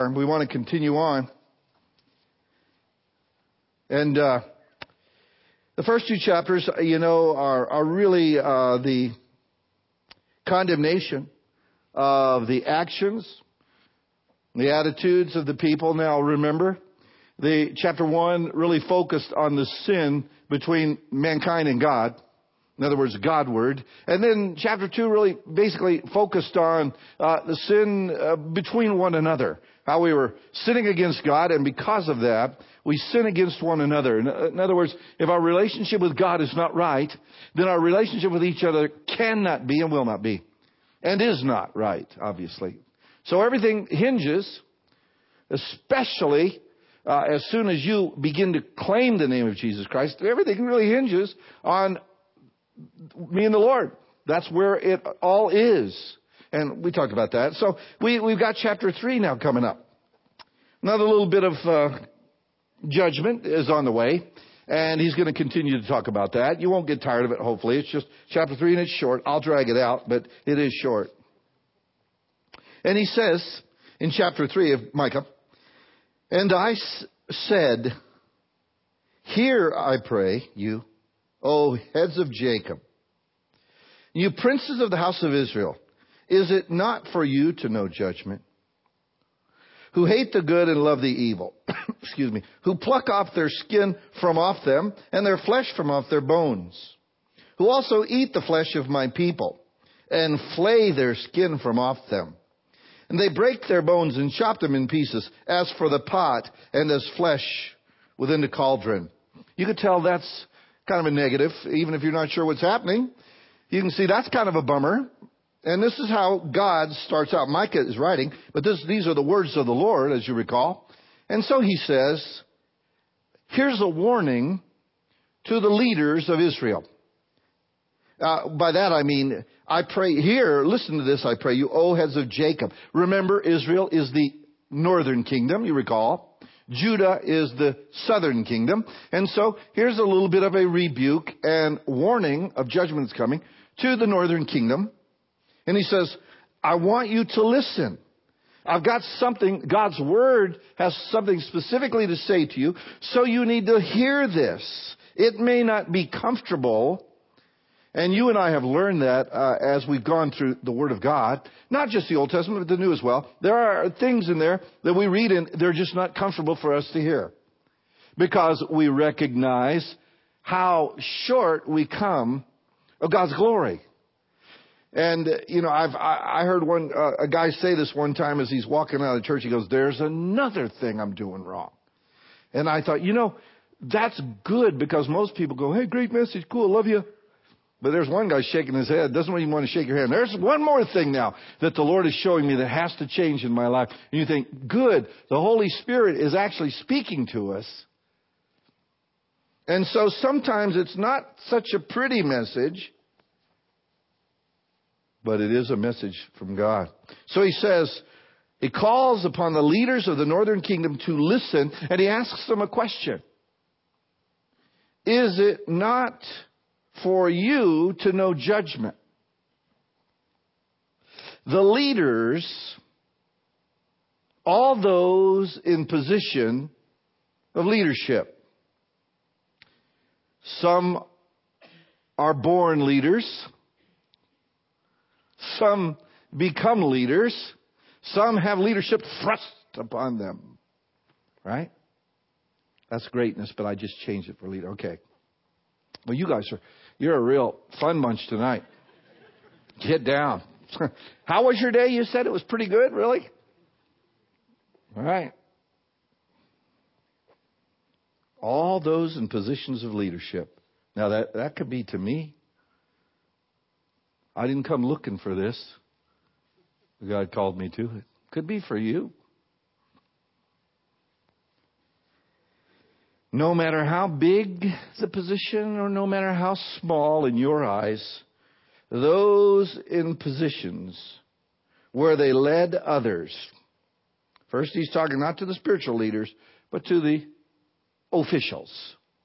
We want to continue on. And the first two chapters, are really the condemnation of the actions, the attitudes of the people. Now remember, the chapter 1 really focused on the sin between mankind and God. In other words, Godward. And then chapter 2 really basically focused on the sin between one another. How we were sinning against God, and because of that, we sin against one another. In other words, if our relationship with God is not right, then our relationship with each other cannot be and will not be. And is not right, obviously. So everything hinges, especially as soon as you begin to claim the name of Jesus Christ, everything really hinges on me and the Lord. That's where it all is. And we talked about that. So we've got chapter 3 now coming up. Another little bit of judgment is on the way. And he's going to continue to talk about that. You won't get tired of it, hopefully. It's just chapter 3 and it's short. I'll drag it out, but it is short. And he says in chapter 3 of Micah, "And I said, hear, I pray you, O heads of Jacob, you princes of the house of Israel. Is it not for you to know judgment? Who hate the good and love the evil, excuse me, who pluck off their skin from off them and their flesh from off their bones, who also eat the flesh of my people and flay their skin from off them. And they break their bones and chop them in pieces, as for the pot and as flesh within the cauldron." You could tell that's kind of a negative, even if you're not sure what's happening. You can see that's kind of a bummer. And this is how God starts out. Micah is writing, but these are the words of the Lord, as you recall. And so he says, here's a warning to the leaders of Israel. By that I mean, I pray here, listen to this, I pray you, O heads of Jacob. Remember, Israel is the northern kingdom, you recall. Judah is the southern kingdom. And so here's a little bit of a rebuke and warning of judgment that's coming to the northern kingdom. And he says, I want you to listen. I've got something, God's word has something specifically to say to you, so you need to hear this. It may not be comfortable, and you and I have learned that as we've gone through the Word of God, not just the Old Testament, but the New as well. There are things in there that we read and they're just not comfortable for us to hear, because we recognize how short we come of God's glory. And, I heard a guy say this one time as he's walking out of church. He goes, there's another thing I'm doing wrong. And I thought, that's good, because most people go, hey, great message, cool, love you. But there's one guy shaking his head, doesn't even want to shake your hand. There's one more thing now that the Lord is showing me that has to change in my life. And you think, good, the Holy Spirit is actually speaking to us. And so sometimes it's not such a pretty message, but it is a message from God. So he says, he calls upon the leaders of the northern kingdom to listen, and he asks them a question. Is it not for you to know judgment? The leaders, all those in position of leadership. Some are born leaders. Some become leaders. Some have leadership thrust upon them. Right? That's greatness, but I just changed it for leader. Okay. Well, you're a real fun bunch tonight. Get down. How was your day? You said it was pretty good, really? All right. All those in positions of leadership. Now that could be to me. I didn't come looking for this. God called me to it. Could be for you. No matter how big the position or no matter how small in your eyes, those in positions where they led others. First, he's talking not to the spiritual leaders, but to the officials.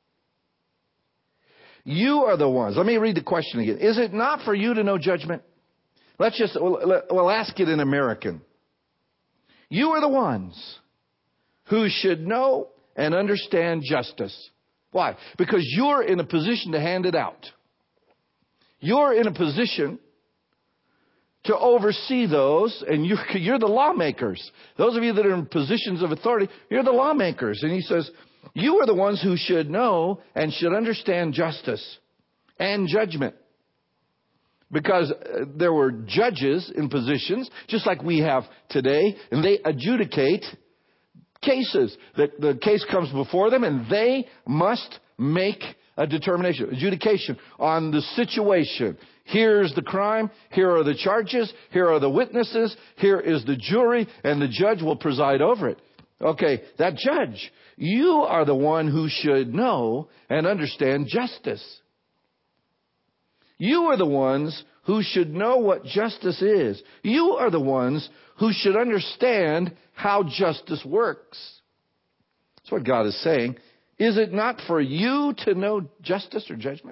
You are the ones. Let me read the question again. Is it not for you to know judgment? We'll ask it in American. You are the ones who should know and understand justice. Why? Because you're in a position to hand it out. You're in a position to oversee those, and you're the lawmakers. Those of you that are in positions of authority, you're the lawmakers. And he says, you are the ones who should know and should understand justice and judgment. Because there were judges in positions, just like we have today, and they adjudicate cases. The case comes before them, and they must make a determination, adjudication on the situation. Here's the crime, here are the charges, here are the witnesses, here is the jury, and the judge will preside over it. Okay, that judge, you are the one who should know and understand justice. You are the ones who should know what justice is. You are the ones who should understand how justice works. That's what God is saying. Is it not for you to know justice or judgment?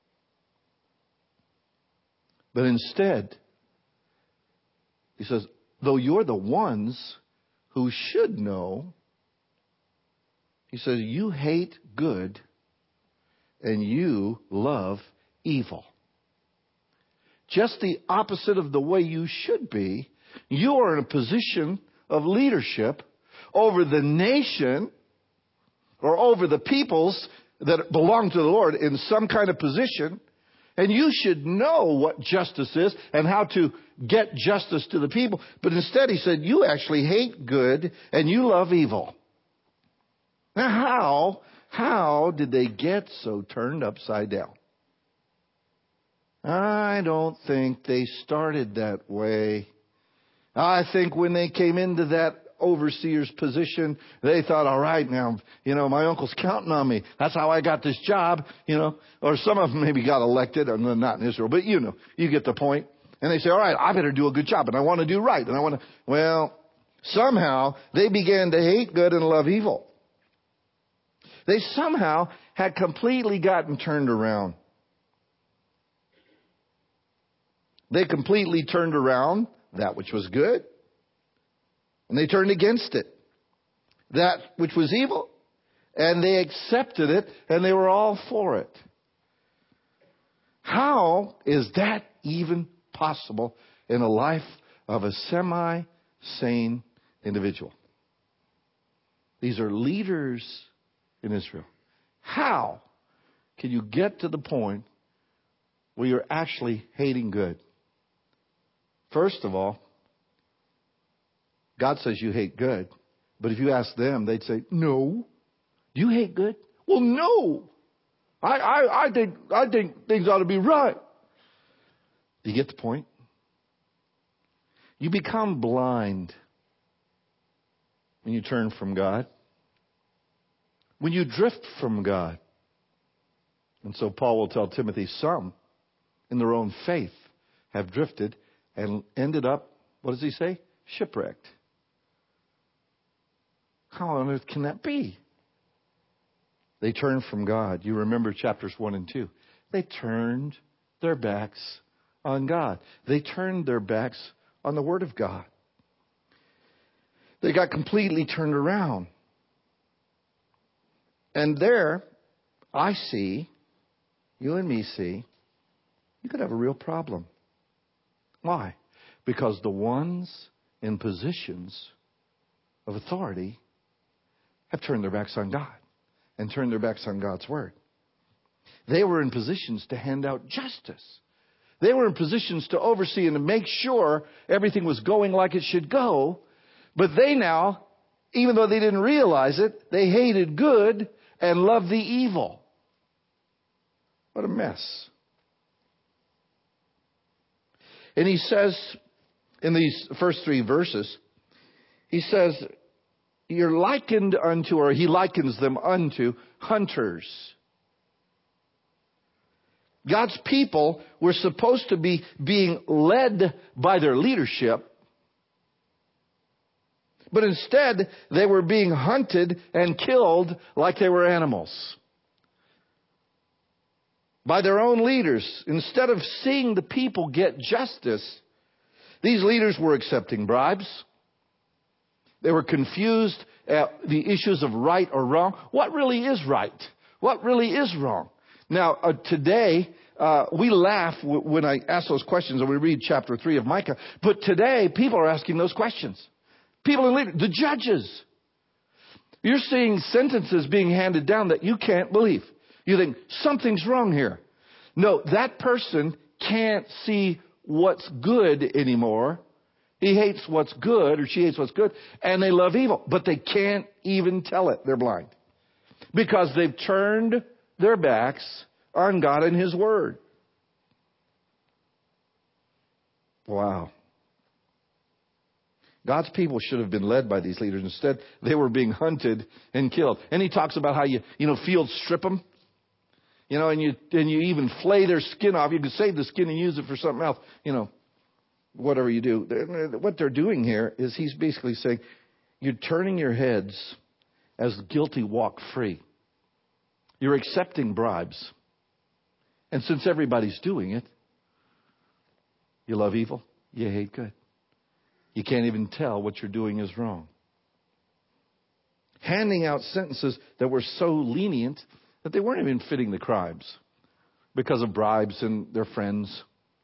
But instead, he says, though you're the ones who should know, he says, you hate good and you love evil. Just the opposite of the way you should be. You are in a position of leadership over the nation or over the peoples that belong to the Lord in some kind of position. And you should know what justice is and how to get justice to the people. But instead, he said, you actually hate good and you love evil. Now, how did they get so turned upside down? I don't think they started that way. I think when they came into that overseer's position, they thought, all right, now, my uncle's counting on me. That's how I got this job, Or some of them maybe got elected, and not in Israel, but you get the point. And they say, all right, I better do a good job, and I want to do right. And somehow they began to hate good and love evil. They somehow had completely gotten turned around. They completely turned around that which was good, and they turned against it. That which was evil, and they accepted it, and they were all for it. How is that even possible in a life of a semi-sane individual? These are leaders in Israel. How can you get to the point where you're actually hating good? First of all, God says you hate good. But if you ask them, they'd say, no. Do you hate good? Well, no. I think things ought to be right. Do you get the point? You become blind when you turn from God. When you drift from God. And so Paul will tell Timothy, some in their own faith have drifted and ended up, what does he say? Shipwrecked. How on earth can that be? They turned from God. You remember chapters 1 and 2. They turned their backs on God. They turned their backs on the Word of God. They got completely turned around. And there, I see, you and me see, you could have a real problem. Why? Because the ones in positions of authority have turned their backs on God and turned their backs on God's Word. They were in positions to hand out justice. They were in positions to oversee and to make sure everything was going like it should go. But they now, even though they didn't realize it, they hated good and loved the evil. What a mess. And he says in these first 3 verses, he says, you're likened unto, or he likens them unto, hunters. God's people were supposed to be being led by their leadership, but instead they were being hunted and killed like they were animals. By their own leaders. Instead of seeing the people get justice, these leaders were accepting bribes. They were confused at the issues of right or wrong. What really is right? What really is wrong? Now, today, we laugh when I ask those questions and we read chapter 3 of Micah. But today, people are asking those questions. People in leadership, the judges. You're seeing sentences being handed down that you can't believe. You think, something's wrong here. No, that person can't see what's good anymore. He hates what's good, or she hates what's good, and they love evil. But they can't even tell it. They're blind. Because they've turned their backs on God and His Word. Wow. God's people should have been led by these leaders. Instead, they were being hunted and killed. And He talks about how fields strip them. And you even flay their skin off. You can save the skin and use it for something else. Whatever you do. What they're doing here is He's basically saying, you're turning your heads as the guilty walk free. You're accepting bribes. And since everybody's doing it, you love evil, you hate good. You can't even tell what you're doing is wrong. Handing out sentences that were so lenient that they weren't even fitting the crimes because of bribes and their friends.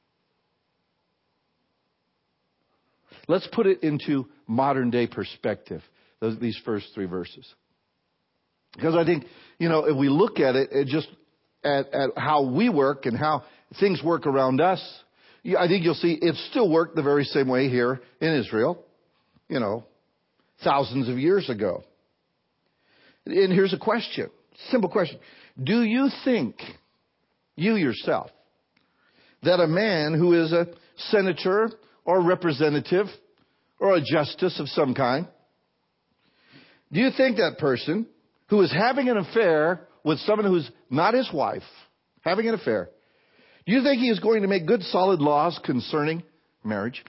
Let's put it into modern day perspective, these first 3 verses. Because I think, if we look at it just at how we work and how things work around us, I think you'll see it still worked the very same way here in Israel, thousands of years ago. And here's a question, simple question. Do you think, you yourself, that a man who is a senator or representative or a justice of some kind, do you think that person who is having an affair with someone who's not his wife, having an affair, do you think he is going to make good, solid laws concerning marriage?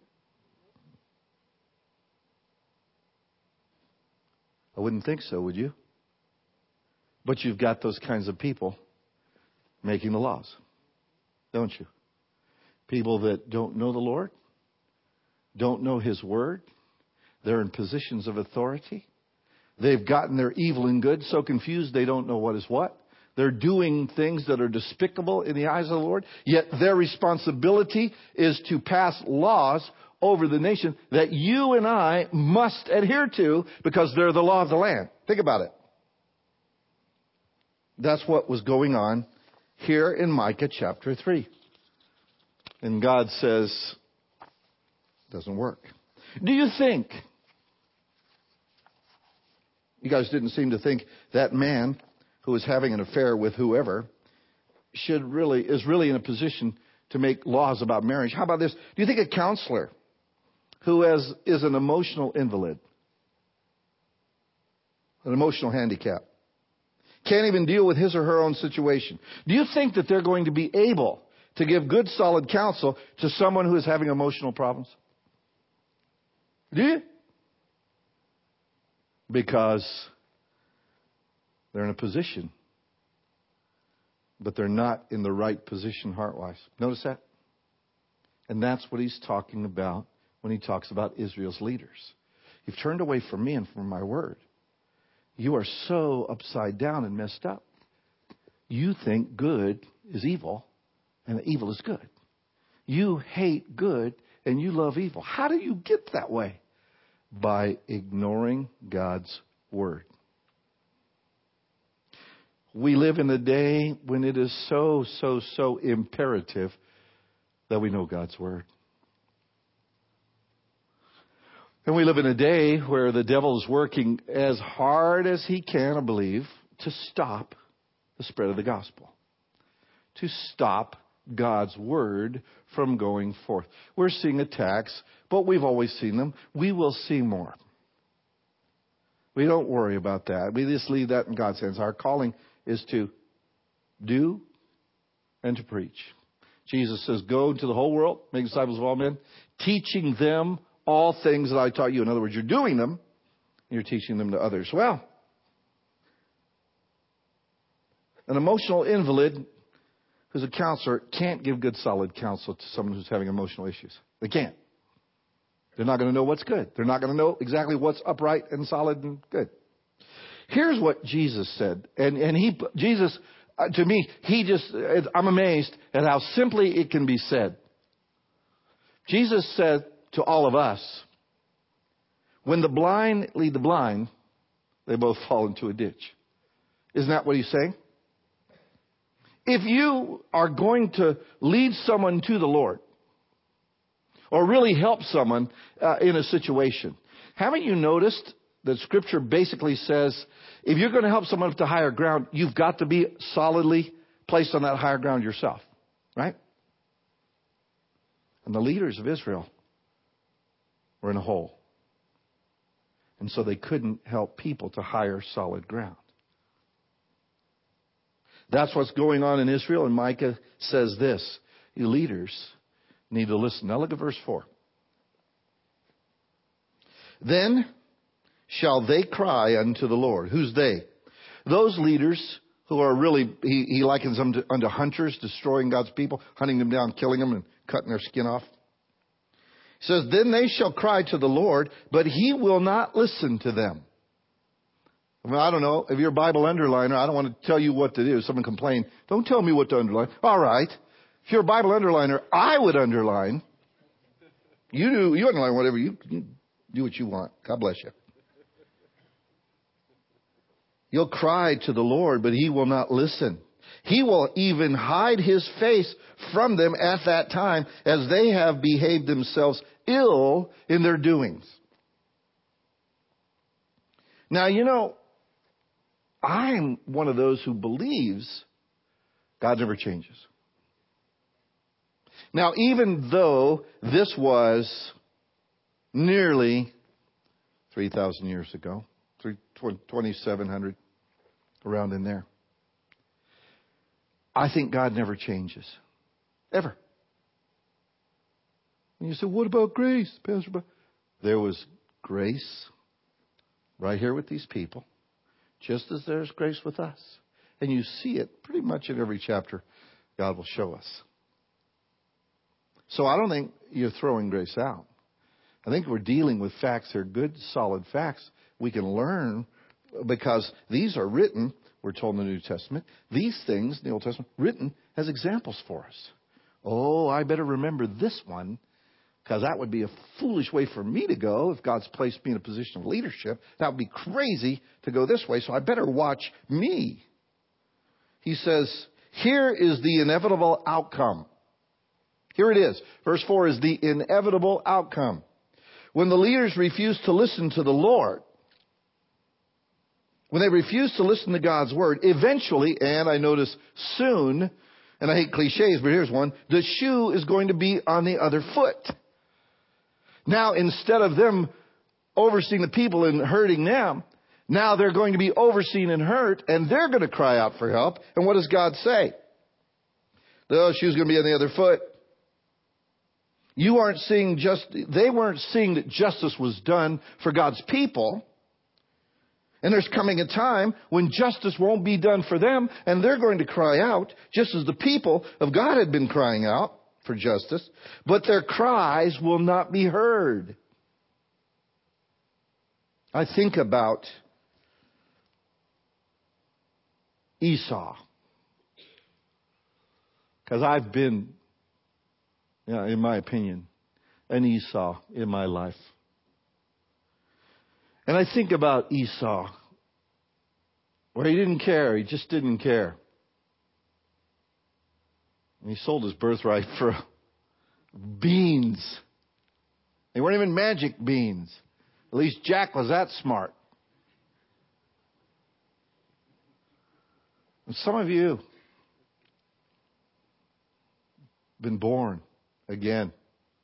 I wouldn't think so, would you? But you've got those kinds of people making the laws, don't you? People that don't know the Lord, don't know His Word. They're in positions of authority. They've gotten their evil and good so confused they don't know what is what. They're doing things that are despicable in the eyes of the Lord. Yet their responsibility is to pass laws over the nation that you and I must adhere to because they're the law of the land. Think about it. That's what was going on here in Micah chapter 3. And God says, it doesn't work. Do you think, you guys didn't seem to think that man who is having an affair with whoever is really in a position to make laws about marriage. How about this? Do you think a counselor who is an emotional invalid, an emotional handicap, can't even deal with his or her own situation, do you think that they're going to be able to give good, solid counsel to someone who is having emotional problems? Do you? Because they're in a position, but they're not in the right position heart-wise. Notice that? And that's what He's talking about when He talks about Israel's leaders. You've turned away from me and from my word. You are so upside down and messed up. You think good is evil and evil is good. You hate good and you love evil. How do you get that way? By ignoring God's word. We live in a day when it is so imperative that we know God's word. And we live in a day where the devil is working as hard as he can, I believe, to stop the spread of the gospel. To stop God's word from going forth. We're seeing attacks, but we've always seen them. We will see more. We don't worry about that. We just leave that in God's hands. Our calling is to do and to preach. Jesus says, go into the whole world, make disciples of all men, teaching them all things that I taught you. In other words, you're doing them, and you're teaching them to others. Well, an emotional invalid who's a counselor can't give good, solid counsel to someone who's having emotional issues. They can't. They're not going to know what's good. They're not going to know exactly what's upright and solid and good. Here's what Jesus said. Jesus, to me, I'm amazed at how simply it can be said. Jesus said to all of us, when the blind lead the blind, they both fall into a ditch. Isn't that what he's saying? If you are going to lead someone to the Lord, or really help someone in a situation, haven't you noticed that Scripture basically says, if you're going to help someone up to higher ground, you've got to be solidly placed on that higher ground yourself, right? And the leaders of Israel were in a hole. And so they couldn't help people to higher solid ground. That's what's going on in Israel, and Micah says this: you leaders need to listen. Now look at verse 4. Then shall they cry unto the Lord. Who's they? Those leaders who are really, he likens them unto hunters, destroying God's people, hunting them down, killing them, and cutting their skin off. He says, then they shall cry to the Lord, but he will not listen to them. Well, I don't know. If you're a Bible underliner, I don't want to tell you what to do. Someone complained, don't tell me what to underline. All right. If you're a Bible underliner, I would underline. You underline whatever. You do what you want. God bless you. You'll cry to the Lord, but he will not listen. He will even hide his face from them at that time, as they have behaved themselves ill in their doings. Now, I'm one of those who believes God never changes. Now, even though this was nearly 3,000 years ago, 2,700, around in there, I think God never changes. Ever. And you say, what about grace, Pastor Bob? There was grace right here with these people, just as there's grace with us. And you see it pretty much in every chapter God will show us. So I don't think you're throwing grace out. I think we're dealing with facts. They're good, solid facts. We can learn because these are written, we're told in the New Testament, these things in the Old Testament, written as examples for us. Oh, I better remember this one, because that would be a foolish way for me to go if God's placed me in a position of leadership. That would be crazy to go this way, so I better watch me. He says, here is the inevitable outcome. Here it is. Verse 4 is the inevitable outcome. When the leaders refuse to listen to the Lord, when they refuse to listen to God's word, eventually, and I notice soon, and I hate cliches, but here's one, the shoe is going to be on the other foot. Now, instead of them overseeing the people and hurting them, now they're going to be overseen and hurt, and they're going to cry out for help. And what does God say? The shoe's going to be on the other foot. They weren't seeing that justice was done for God's people. And there's coming a time when justice won't be done for them, and they're going to cry out, just as the people of God had been crying out for justice, but their cries will not be heard. I think about Esau, because I've been, in my opinion, an Esau in my life. And I think about Esau, where he didn't care. He just didn't care. And he sold his birthright for beans. They weren't even magic beans. At least Jack was that smart. And some of you have been born again.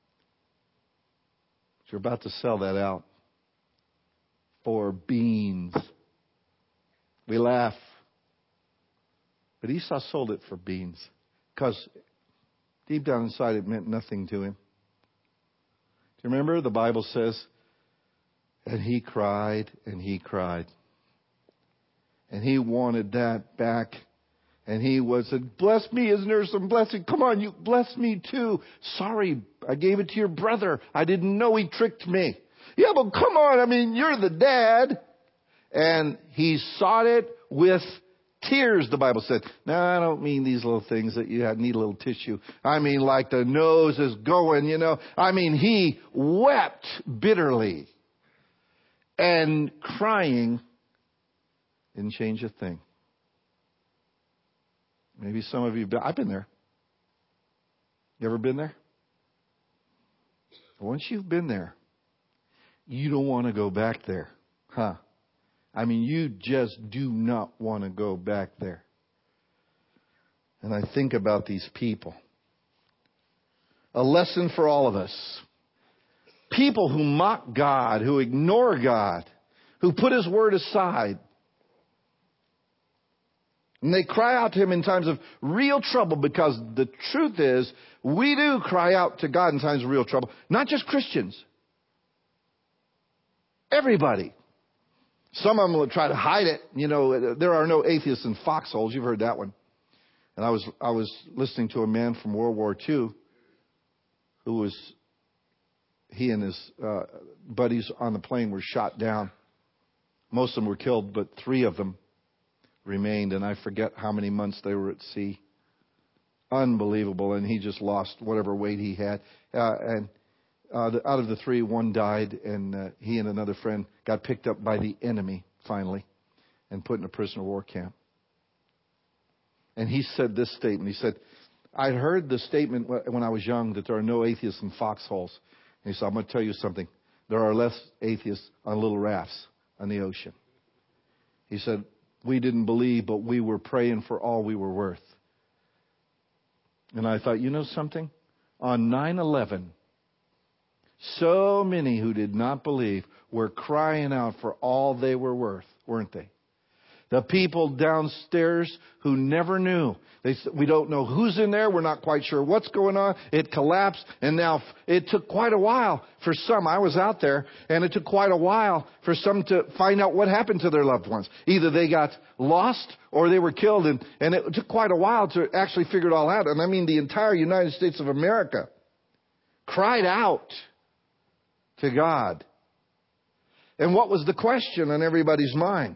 But you're about to sell that out for beans. We laugh. But Esau sold it for beans. Because deep down inside it meant nothing to him. Do you remember? The Bible says, and he cried and he cried. And he wanted that back. And he said, bless me, isn't there some blessing? Come on, you bless me too. Sorry, I gave it to your brother. I didn't know he tricked me. Yeah, but come on, I mean, you're the dad. And he sought it with tears, the Bible said. Now, I don't mean these little things that you need a little tissue. I mean like the nose is going, you know. I mean, he wept bitterly. And crying didn't change a thing. Maybe some of you, I've been there. You ever been there? Once you've been there, you don't want to go back there. Huh? I mean, you just do not want to go back there. And I think about these people. A lesson for all of us. People who mock God, who ignore God, who put His Word aside. And they cry out to Him in times of real trouble, because the truth is, we do cry out to God in times of real trouble. Not just Christians. Everybody. Some of them will try to hide it. You know, there are no atheists in foxholes. You've heard that one. And I was listening to a man from World War II he and his buddies on the plane were shot down. Most of them were killed, but 3 of them remained, and I forget how many months they were at sea. Unbelievable. And he just lost whatever weight he had. Out of the 3, 1 died, and he and another friend got picked up by the enemy finally and put in a prisoner of war camp. And he said this statement. He said, I heard the statement when I was young that there are no atheists in foxholes. And he said, I'm going to tell you something. There are less atheists on little rafts on the ocean. He said, we didn't believe, but we were praying for all we were worth. And I thought, you know something? On 9/11, so many who did not believe were crying out for all they were worth, weren't they? The people downstairs who never knew. They said, we don't know who's in there. We're not quite sure what's going on. It collapsed. And now it took quite a while for some. I was out there, and it took quite a while for some to find out what happened to their loved ones. Either they got lost or they were killed. And it took quite a while to actually figure it all out. And I mean, the entire United States of America cried out to God. And what was the question on everybody's mind?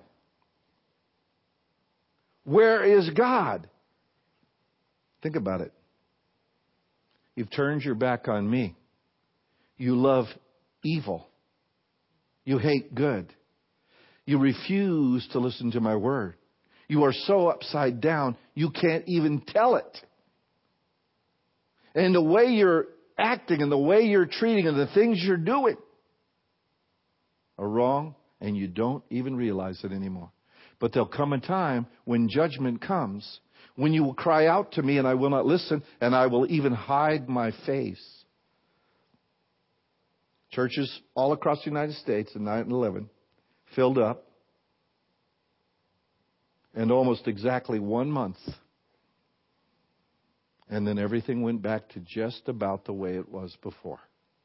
Where is God? Think about it. You've turned your back on me. You love evil. You hate good. You refuse to listen to my word. You are so upside down, you can't even tell it. And the way you're acting and the way you're treating and the things you're doing are wrong, and you don't even realize it anymore. But there'll come a time when judgment comes, when you will cry out to me and I will not listen, and I will even hide my face. Churches all across the United States in 9/11 filled up. And almost exactly 1 month. And then everything went back to just about the way it was before.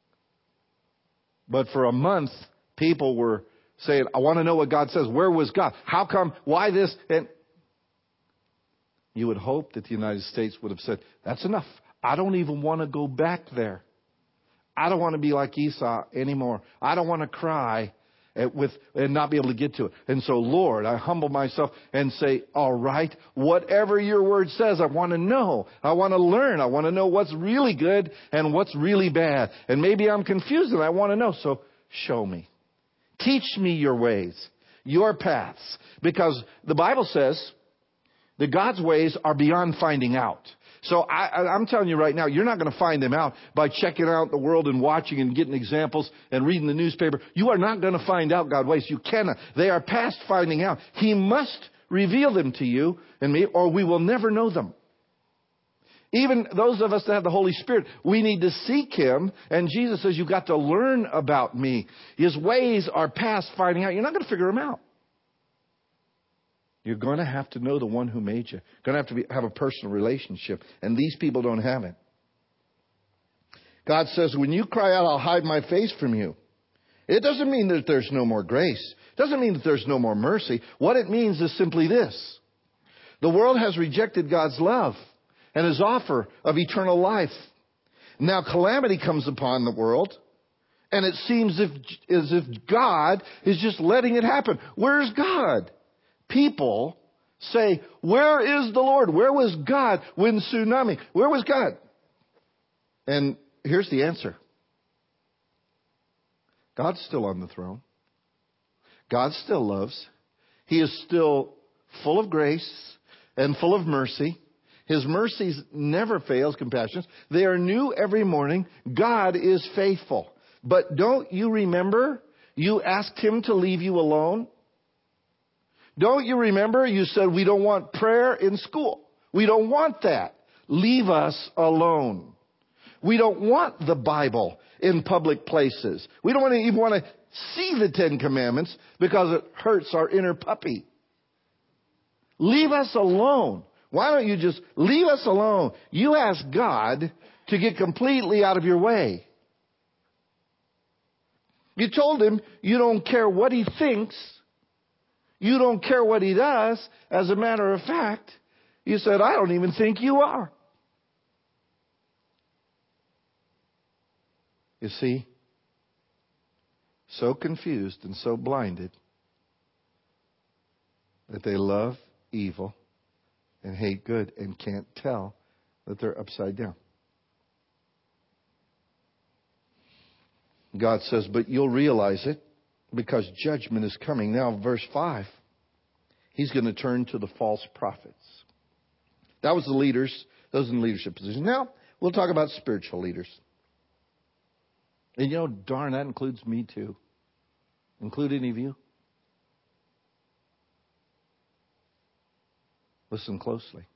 But for a month, people were saying, I want to know what God says. Where was God? How come? Why this? And you would hope that the United States would have said, that's enough. I don't even want to go back there. I don't want to be like Esau anymore. I don't want to cry and not be able to get to it. And so, Lord, I humble myself and say, all right, whatever your word says, I want to know. I want to learn. I want to know what's really good and what's really bad. And maybe I'm confused and I want to know. So show me. Teach me your ways, your paths. Because the Bible says that God's ways are beyond finding out. So I'm telling you right now, you're not going to find them out by checking out the world and watching and getting examples and reading the newspaper. You are not going to find out God's ways. You cannot. They are past finding out. He must reveal them to you and me, or we will never know them. Even those of us that have the Holy Spirit, we need to seek Him. And Jesus says, you've got to learn about me. His ways are past finding out. You're not going to figure them out. You're going to have to know the one who made you. You're going to have to have a personal relationship. And these people don't have it. God says, when you cry out, I'll hide my face from you. It doesn't mean that there's no more grace. It doesn't mean that there's no more mercy. What it means is simply this. The world has rejected God's love and His offer of eternal life. Now calamity comes upon the world, and it seems as if God is just letting it happen. Where's God? People say, where is the Lord? Where was God when tsunami? Where was God? And here's the answer. God's still on the throne. God still loves. He is still full of grace and full of mercy. His mercies never fail, compassions. They are new every morning. God is faithful. But don't you remember you asked Him to leave you alone? Don't you remember you said we don't want prayer in school? We don't want that. Leave us alone. We don't want the Bible in public places. We don't even want to see the Ten Commandments because it hurts our inner puppy. Leave us alone. Why don't you just leave us alone? You ask God to get completely out of your way. You told Him you don't care what He thinks. You don't care what He does. As a matter of fact, you said, I don't even think you are. You see, so confused and so blinded that they love evil and hate good and can't tell that they're upside down. God says, but you'll realize it because judgment is coming. Now, verse 5, He's going to turn to the false prophets. That was the leaders, those in the leadership position. Now, we'll talk about spiritual leaders. And you know, darn, that includes me too. Include any of you? Listen closely.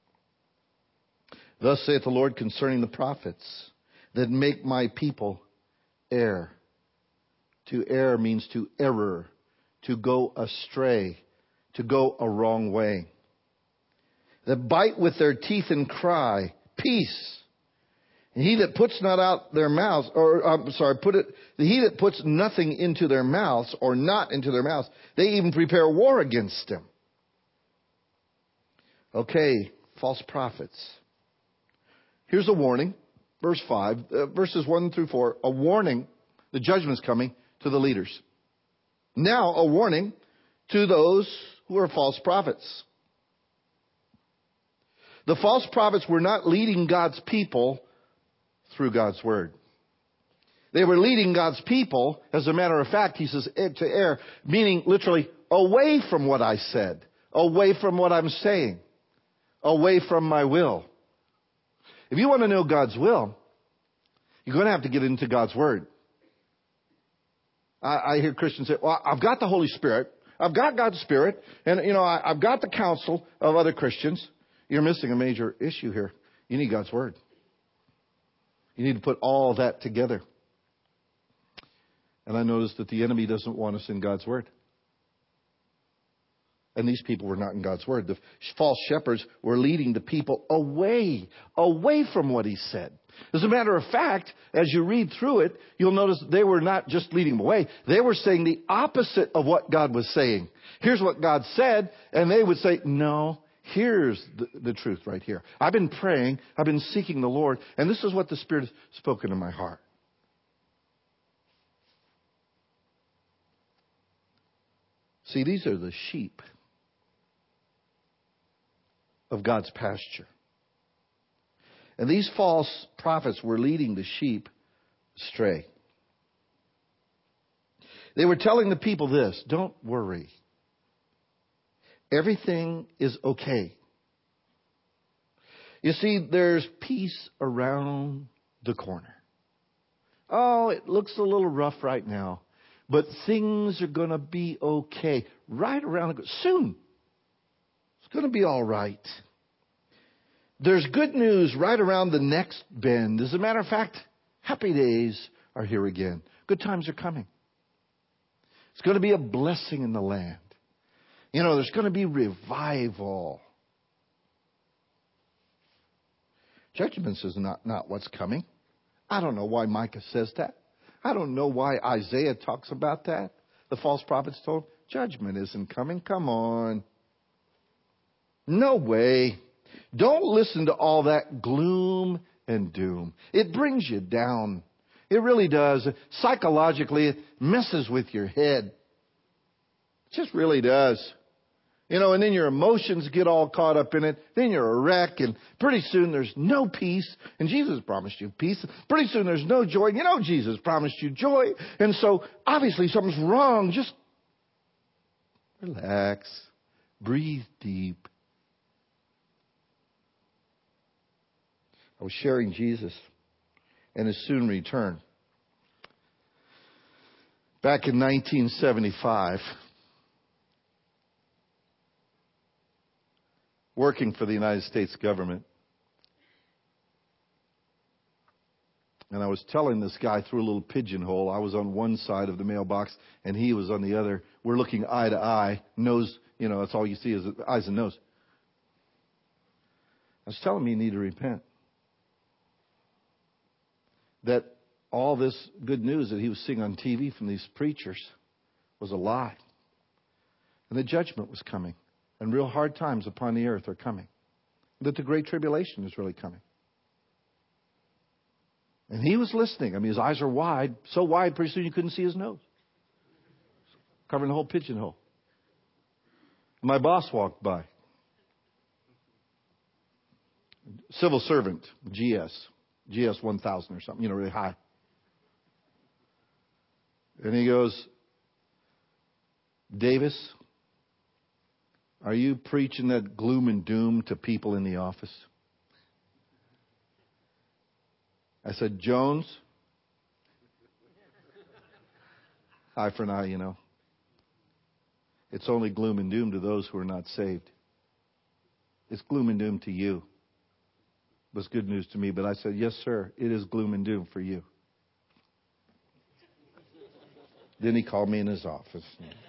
Thus saith the Lord concerning the prophets that make my people err. To err means to error, to go astray, to go a wrong way. That bite with their teeth and cry, peace. And he that puts not out their mouths, he that puts nothing into their mouths or not into their mouths, they even prepare war against him. Okay, false prophets. Here's a warning. Verse 5, verses 1 through 4, a warning, the judgment's coming to the leaders. Now, a warning to those who are false prophets. The false prophets were not leading God's people through God's word. They were leading God's people, as a matter of fact, he says, to err, meaning literally away from what I said, away from what I'm saying, away from my will. If you want to know God's will, you're going to have to get into God's word. I hear Christians say, well, I've got the Holy Spirit. I've got God's Spirit. And, you know, I've got the counsel of other Christians. You're missing a major issue here. You need God's word. You need to put all that together. And I noticed that the enemy doesn't want us in God's word. And these people were not in God's word. The false shepherds were leading the people away from what he said. As a matter of fact, as you read through it, you'll notice they were not just leading them away. They were saying the opposite of what God was saying. Here's what God said, and they would say, no, here's the truth right here. I've been praying, I've been seeking the Lord, and this is what the Spirit has spoken in my heart. See, these are the sheep of God's pasture. And these false prophets were leading the sheep astray. They were telling the people this, don't worry. Everything is okay. You see, there's peace around the corner. Oh, it looks a little rough right now, but things are going to be okay right around the corner. Soon. It's going to be all right. There's good news right around the next bend. As a matter of fact, happy days are here again. Good times are coming. It's going to be a blessing in the land. You know, there's going to be revival. Judgment is not what's coming. I don't know why Micah says that. I don't know why Isaiah talks about that. The false prophets told him, judgment isn't coming. Come on. No way. Don't listen to all that gloom and doom. It brings you down. It really does. Psychologically, it messes with your head. It just really does. And then your emotions get all caught up in it. Then you're a wreck, and pretty soon there's no peace. And Jesus promised you peace. Pretty soon there's no joy. Jesus promised you joy. And so, obviously, something's wrong. Just relax. Breathe deep. I was sharing Jesus and his soon return. Back in 1975, working for the United States government. And I was telling this guy through a little pigeonhole. I was on one side of the mailbox and he was on the other. We're looking eye to eye, nose, that's all you see is eyes and nose. I was telling him he needed to repent. That all this good news that he was seeing on TV from these preachers was a lie. And the judgment was coming. And real hard times upon the earth are coming. That the Great Tribulation is really coming. And he was listening. His eyes are wide. So wide, pretty soon you couldn't see his nose. Covering the whole pigeonhole. My boss walked by. Civil servant, GS 1000 or something, really high. And he goes, Davis, are you preaching that gloom and doom to people in the office? I said, Jones, eye for an eye, It's only gloom and doom to those who are not saved. It's gloom and doom to you. It was good news to me, but I said, yes, sir, it is gloom and doom for you. Then he called me in his office.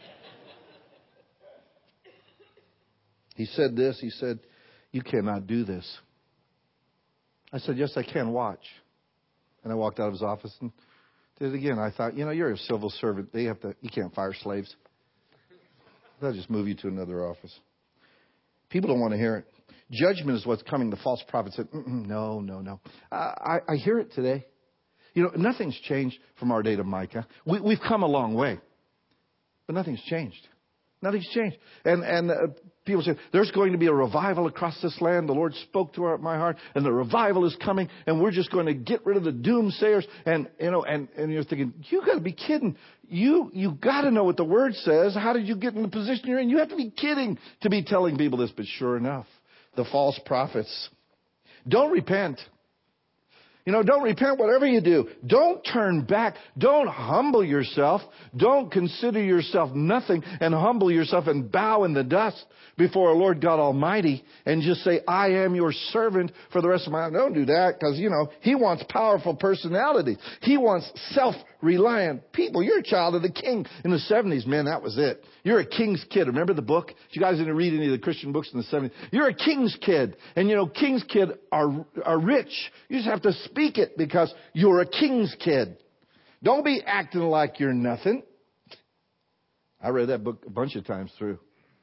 He said this. He said, you cannot do this. I said, yes, I can. Watch. And I walked out of his office and did it again. I thought, you're a civil servant. You can't fire slaves. They'll just move you to another office. People don't want to hear it. Judgment is what's coming. The false prophet said, no. I hear it today. Nothing's changed from our day to Micah. We've come a long way. But nothing's changed. Nothing's changed. And people say, there's going to be a revival across this land. The Lord spoke to my heart, and the revival is coming, and we're just going to get rid of the doomsayers. And you're thinking, you got to be kidding. You got to know what the Word says. How did you get in the position you're in? You have to be kidding to be telling people this. But sure enough, the false prophets. Don't repent. Don't repent whatever you do. Don't turn back. Don't humble yourself. Don't consider yourself nothing and humble yourself and bow in the dust before our Lord God Almighty and just say, I am your servant for the rest of my life. Don't do that because, He wants powerful personalities. He wants self-reliant people. You're a child of the King. In the 70s, man, that was it. You're a king's kid. Remember the book? If you guys didn't read any of the Christian books in the 70s, you're a king's kid. And, king's kid are rich. You just have to speak it because you're a king's kid. Don't be acting like you're nothing. I read that book a bunch of times through.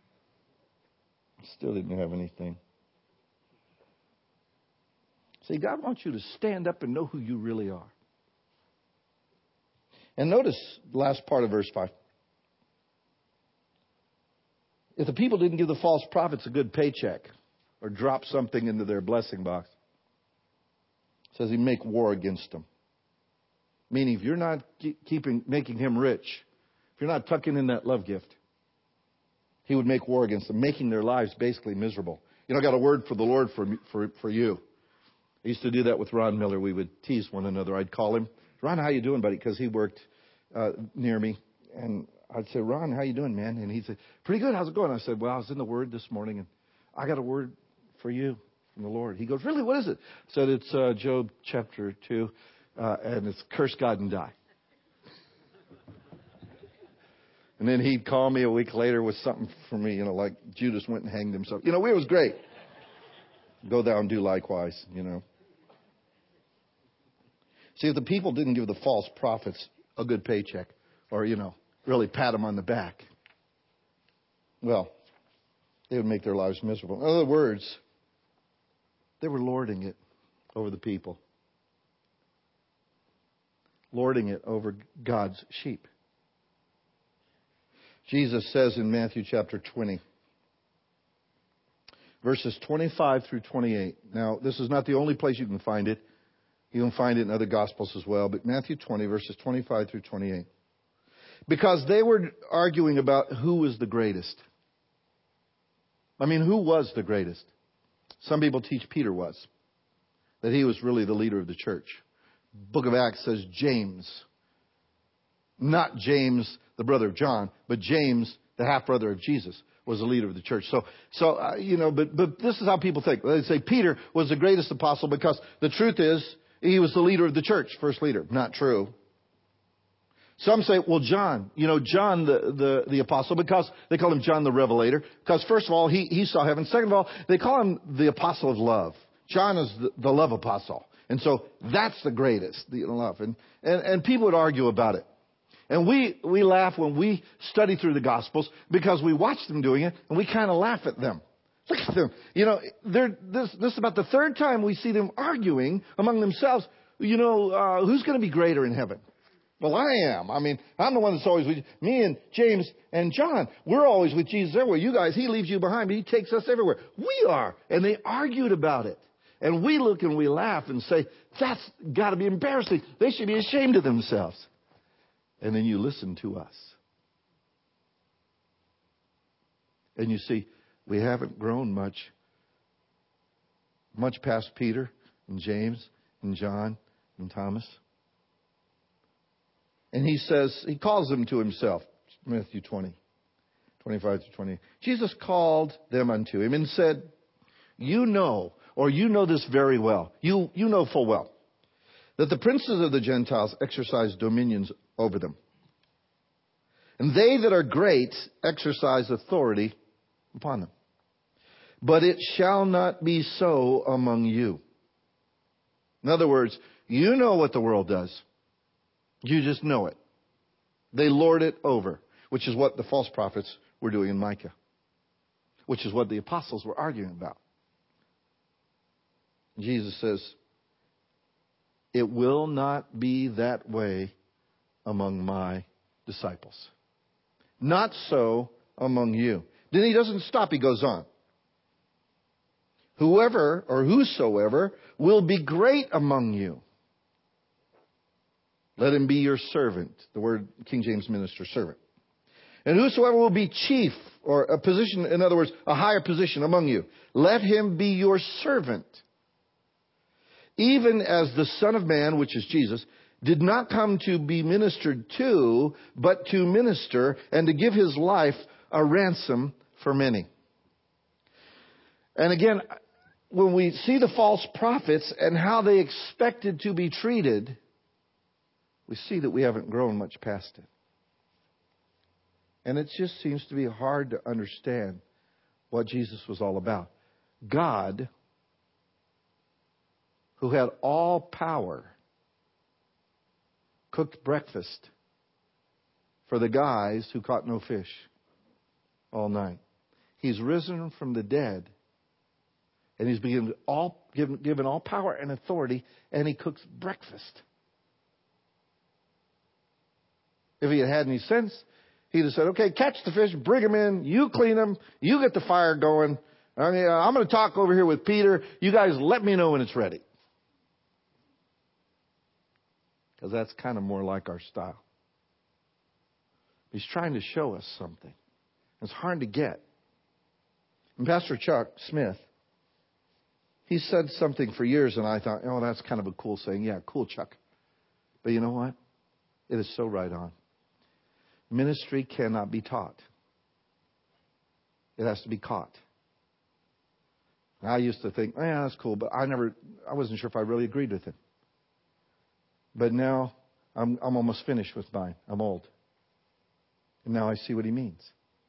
Still didn't have anything. See, God wants you to stand up and know who you really are. And notice the last part of verse 5. If the people didn't give the false prophets a good paycheck or drop something into their blessing box, it says He'd make war against them. Meaning, if you're not making him rich, if you're not tucking in that love gift, He would make war against them, making their lives basically miserable. I got a word for the Lord for you. I used to do that with Ron Miller. We would tease one another. I'd call him, Ron, how you doing, buddy? Because he worked near me. And I'd say, Ron, how you doing, man? And he'd say, pretty good. How's it going? I said, well, I was in the Word this morning, and I got a word for you from the Lord. He goes, really? What is it? I said, it's Job chapter 2, and it's curse God and die. And then he'd call me a week later with something for me, like Judas went and hanged himself. It was great. Go down and do likewise, See, if the people didn't give the false prophets a good paycheck or, really pat them on the back, well, They would make their lives miserable. In other words, they were lording it over the people. Lording it over God's sheep. Jesus says in Matthew chapter 20, verses 25 through 28. Now, this is not the only place you can find it. You can find it in other Gospels as well. But Matthew 20, verses 25 through 28. Because they were arguing about who was the greatest. I mean, who was the greatest? Some people teach Peter was. That he was really the leader of the church. Book of Acts says James. Not James, the brother of John, but James, the half-brother of Jesus, was the leader of the church. But this is how people think. They say Peter was the greatest apostle because the truth is he was the leader of the church, first leader. Not true. Some say, well, John, John the apostle, because they call him John the Revelator, because first of all, he saw heaven. Second of all, they call him the apostle of love. John is the love apostle. And so that's the greatest, the love. And people would argue about it. And we laugh when we study through the Gospels because we watch them doing it and we kind of laugh at them. Look at them. This is about the third time we see them arguing among themselves. Who's going to be greater in heaven? Well, I am. I mean, I'm the one that's always with you. Me and James and John, we're always with Jesus everywhere. You guys, he leaves you behind, but he takes us everywhere. We are. And they argued about it. And we look and we laugh and say, that's got to be embarrassing. They should be ashamed of themselves. And then you listen to us. And you see, we haven't grown much past Peter and James and John and Thomas. And he calls them to himself. Matthew 20, 25 to 20. Jesus called them unto him and said, you know this very well. You know full well that the princes of the Gentiles exercise dominions over them. And they that are great exercise authority upon them. But it shall not be so among you. In other words, you know what the world does. You just know it. They lord it over, which is what the false prophets were doing in Micah. Which is what the apostles were arguing about. Jesus says, it will not be that way among my disciples. Not so among you. Then he doesn't stop, he goes on. Whoever or whosoever will be great among you, let him be your servant. The word King James minister, servant. And whosoever will be chief, or a position, in other words, a higher position among you, let him be your servant. Even as the Son of Man, which is Jesus, did not come to be ministered to, but to minister and to give his life a ransom for many. And again, when we see the false prophets and how they expected to be treated, we see that we haven't grown much past it. And it just seems to be hard to understand what Jesus was all about. God, who had all power, cooked breakfast for the guys who caught no fish all night. He's risen from the dead, and he's given all power and authority, and he cooks breakfast. If he had had any sense, he'd have said, okay, catch the fish, bring them in, you clean them, you get the fire going. I'm going to talk over here with Peter. You guys let me know when it's ready. Because that's kind of more like our style. He's trying to show us something. It's hard to get. And Pastor Chuck Smith, he said something for years, and I thought, oh, that's kind of a cool saying. Yeah, cool, Chuck. But you know what? It is so right on. Ministry cannot be taught. It has to be caught. And I used to think, yeah, that's cool, but I wasn't sure if I really agreed with him. But now I'm almost finished with mine. I'm old. And now I see what he means.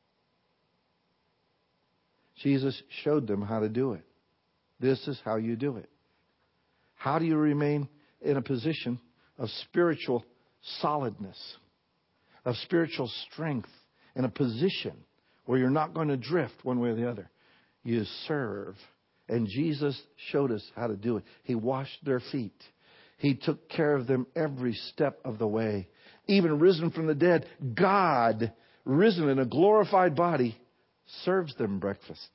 Jesus showed them how to do it. This is how you do it. How do you remain in a position of spiritual solidness, of spiritual strength, in a position where you're not going to drift one way or the other. You serve. And Jesus showed us how to do it. He washed their feet. He took care of them every step of the way. Even risen from the dead, God, risen in a glorified body, serves them breakfast.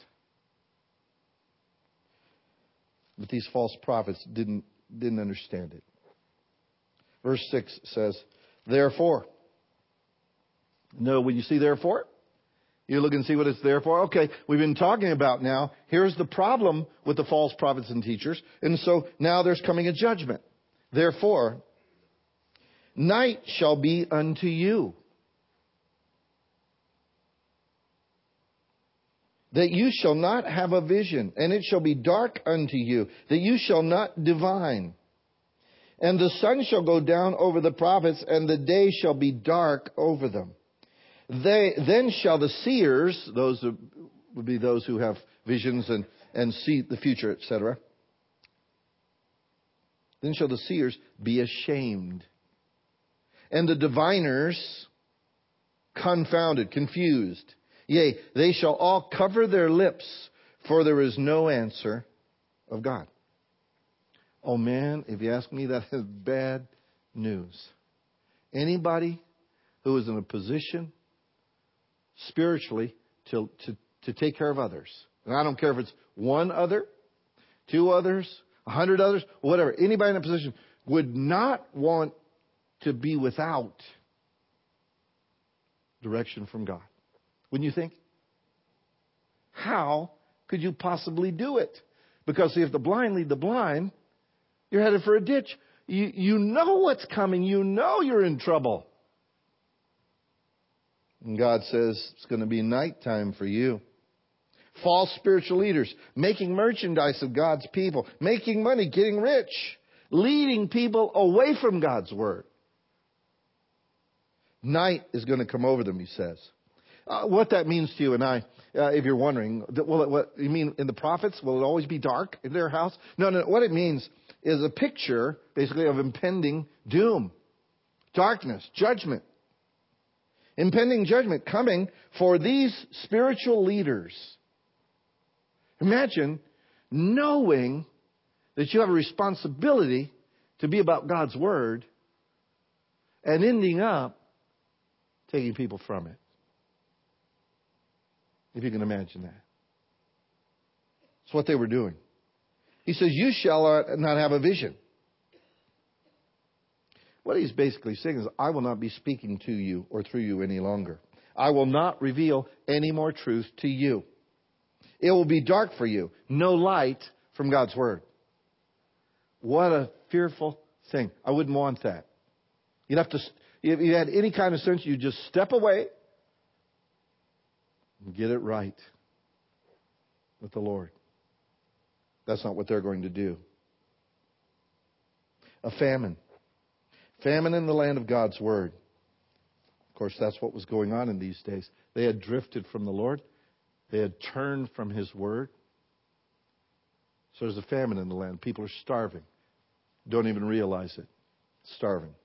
But these false prophets didn't understand it. Verse 6 says, therefore. No, when you see therefore, you look and see what it's there for. Okay, we've been talking about now. Here's the problem with the false prophets and teachers. And so now there's coming a judgment. Therefore, night shall be unto you, that you shall not have a vision, and it shall be dark unto you, that you shall not divine. And the sun shall go down over the prophets, and the day shall be dark over them. Then shall the seers, those would be those who have visions and see the future, etc. Then shall the seers be ashamed, and the diviners confounded, confused. Yea, they shall all cover their lips, for there is no answer of God. Oh man, if you ask me, that is bad news. Anybody who is in a position spiritually to take care of others, and I don't care if it's one other, two others, 100 others, whatever, anybody in a position would not want to be without direction from God. Wouldn't you think? How could you possibly do it? Because if the blind lead the blind, you're headed for a ditch. You know what's coming. You know you're in trouble. And God says it's going to be nighttime for you. False spiritual leaders making merchandise of God's people, making money, getting rich, leading people away from God's word. Night is going to come over them, he says. What that means to you and I, if you're wondering, what you mean in the prophets? Will it always be dark in their house? No. What it means is a picture, basically, of impending doom, darkness, judgment. Impending judgment coming for these spiritual leaders. Imagine knowing that you have a responsibility to be about God's word and ending up taking people from it. If you can imagine that. It's what they were doing. He says, you shall not have a vision. What he's basically saying is, I will not be speaking to you or through you any longer. I will not reveal any more truth to you. It will be dark for you. No light from God's word. What a fearful thing. I wouldn't want that. You'd have to, if you had any kind of sense, you'd just step away and get it right with the Lord. That's not what they're going to do. A famine. Famine in the land of God's word. Of course, that's what was going on in these days. They had drifted from the Lord. They had turned from his word. So there's a famine in the land. People are starving. Don't even realize it. Starving.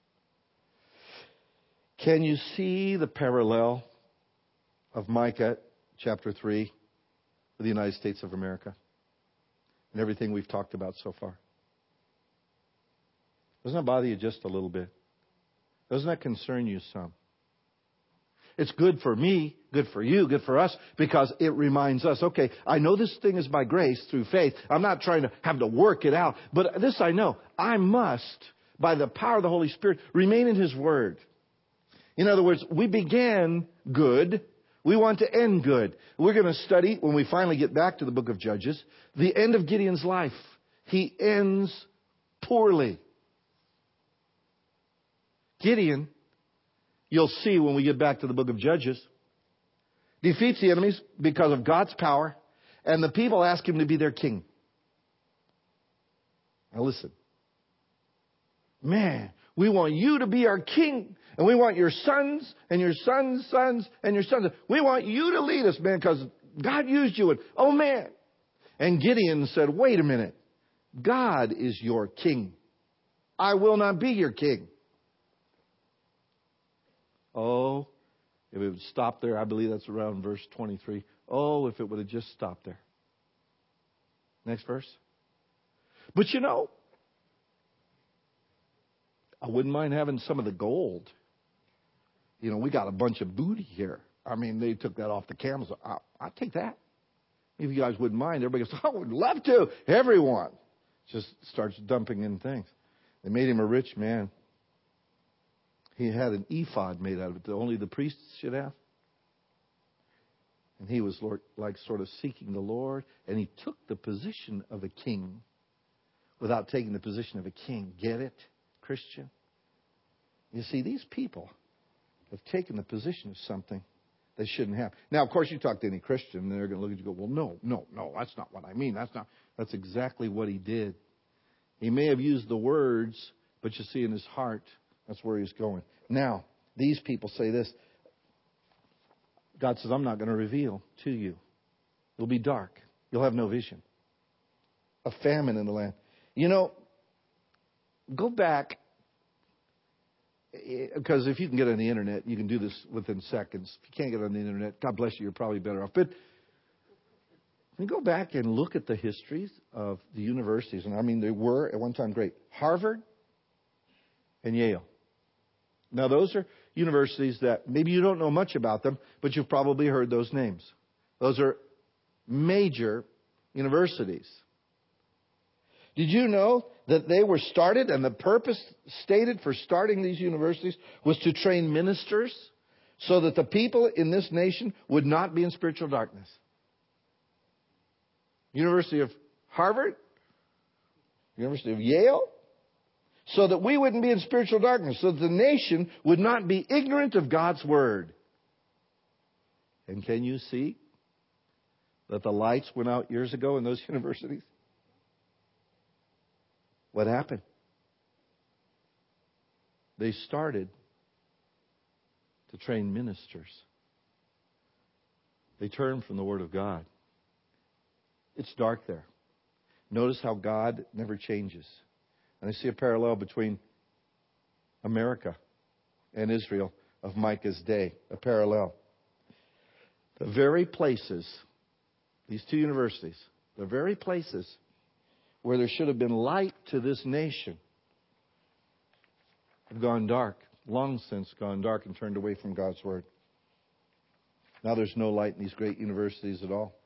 Can you see the parallel of Micah chapter 3 with the United States of America and everything we've talked about so far? Doesn't that bother you just a little bit? Doesn't that concern you some? It's good for me, good for you, good for us, because it reminds us, okay, I know this thing is by grace through faith. I'm not trying to have to work it out. But this I know, I must, by the power of the Holy Spirit, remain in his word. In other words, we began good. We want to end good. We're going to study, when we finally get back to the book of Judges, the end of Gideon's life. He ends poorly. Gideon, you'll see when we get back to the book of Judges, defeats the enemies because of God's power, and the people ask him to be their king. Now listen. Man, we want you to be our king, and we want your sons, and your sons' sons, and your sons. We want you to lead us, man, because God used you. And, oh, man. And Gideon said, wait a minute. God is your king. I will not be your king. Oh, If it would stop there, I believe that's around verse 23. Oh, if it would have just stopped there. Next verse. But you know, I wouldn't mind having some of the gold. You know, we got a bunch of booty here. I mean, they took that off the camels. I'll take that. If you guys wouldn't mind, everybody goes, I would love to. Everyone just starts dumping in things. They made him a rich man. He had an ephod made out of it that only the priests should have. And he was like sort of seeking the Lord. And he took the position of a king without taking the position of a king. Get it, Christian? You see, these people have taken the position of something they shouldn't have. Now, of course, you talk to any Christian, and they're going to look at you and go, well, no, that's not what I mean. That's exactly what he did. He may have used the words, but you see in his heart, that's where he's going. Now, these people say this. God says, I'm not going to reveal to you. It'll be dark. You'll have no vision. A famine in the land. You know, go back, because if you can get on the internet, you can do this within seconds. If you can't get on the internet, God bless you, you're probably better off. But go back and look at the histories of the universities. And I mean, they were at one time great. Harvard and Yale. Now, those are universities that maybe you don't know much about them, but you've probably heard those names. Those are major universities. Did you know that they were started, and the purpose stated for starting these universities was to train ministers so that the people in this nation would not be in spiritual darkness? University of Harvard, University of Yale, so that we wouldn't be in spiritual darkness, so that the nation would not be ignorant of God's Word. And can you see that the lights went out years ago in those universities? What happened? They started to train ministers. They turned from the Word of God. It's dark there. Notice how God never changes. And I see a parallel between America and Israel of Micah's day. A parallel. The very places, these two universities, the very places where there should have been light to this nation have gone dark, long since gone dark and turned away from God's Word. Now there's no light in these great universities at all.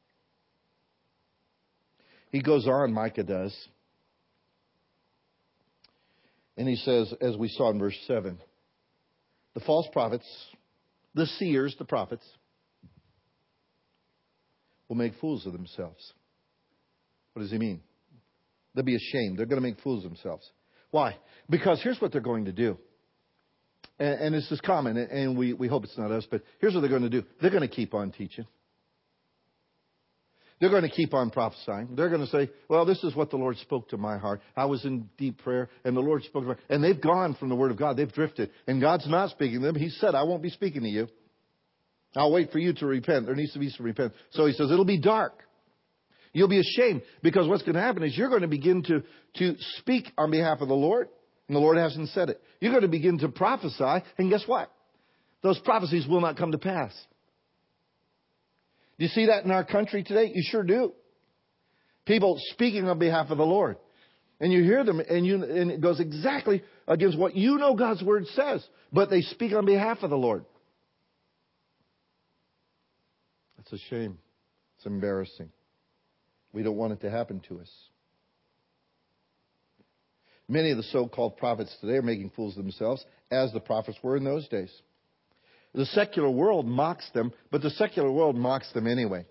He goes on, Micah does. And he says, as we saw in verse 7, the false prophets, the seers, the prophets, will make fools of themselves. What does he mean? They'll be ashamed. They're going to make fools of themselves. Why? Because here's what they're going to do. And this is common, and we hope it's not us, but here's what they're going to do. They're going to keep on teaching. They're going to keep on prophesying. They're going to say, well, this is what the Lord spoke to my heart. I was in deep prayer, and the Lord spoke to me. And they've gone from the Word of God. They've drifted. And God's not speaking to them. He said, I won't be speaking to you. I'll wait for you to repent. There needs to be some repent. So he says, it'll be dark. You'll be ashamed, because what's going to happen is you're going to begin to speak on behalf of the Lord, and the Lord hasn't said it. You're going to begin to prophesy, and guess what? Those prophecies will not come to pass. Do you see that in our country today? You sure do. People speaking on behalf of the Lord. And you hear them, and it goes exactly against what you know God's Word says. But they speak on behalf of the Lord. That's a shame. It's embarrassing. We don't want it to happen to us. Many of the so-called prophets today are making fools of themselves, as the prophets were in those days. The secular world mocks them, but the secular world mocks them anyway.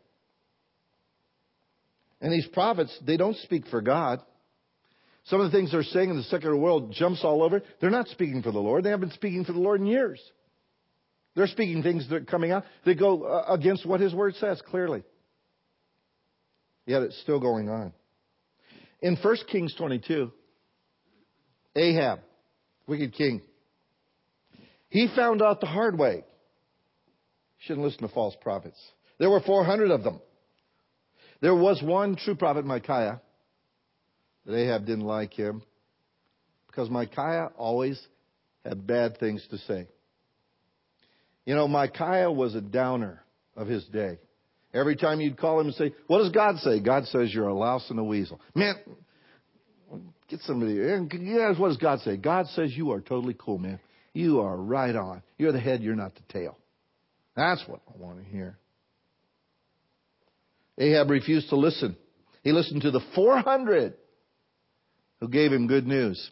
And these prophets, they don't speak for God. Some of the things they're saying in the secular world jumps all over. They're not speaking for the Lord. They haven't been speaking for the Lord in years. They're speaking things that are coming out that go against what His Word says, clearly. Yet it's still going on. In 1 Kings 22, Ahab, wicked king, he found out the hard way. Shouldn't listen to false prophets. There were 400 of them. There was one true prophet, Micaiah, that Ahab didn't like him because Micaiah always had bad things to say. You know, Micaiah was a downer of his day. Every time you'd call him and say, what does God say? God says you're a louse and a weasel. Man, get somebody. Yes, what does God say? God says you are totally cool, man. You are right on. You're the head, you're not the tail. That's what I want to hear. Ahab refused to listen. He listened to the 400 who gave him good news.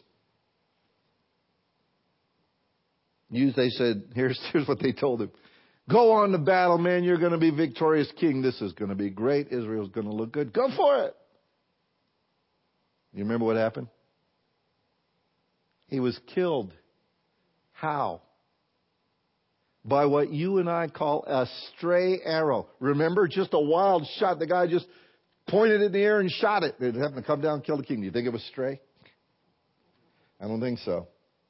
They said, here's what they told him. Go on to battle, man. You're going to be victorious king. This is going to be great. Israel's going to look good. Go for it. You remember what happened? He was killed. How? By what you and I call a stray arrow. Remember, just a wild shot. The guy just pointed it in the air and shot it. It happened to come down and kill the king. Do you think it was stray? I don't think so.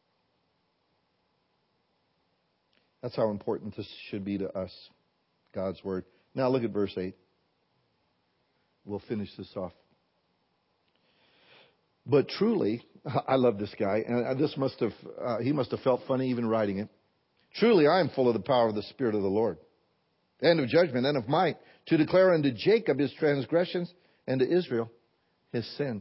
That's how important this should be to us, God's Word. Now look at verse 8. We'll finish this off. But truly, I love this guy, and he must have felt funny even writing it. Truly, I am full of the power of the Spirit of the Lord, and of judgment, and of might, to declare unto Jacob his transgressions, and to Israel his sin.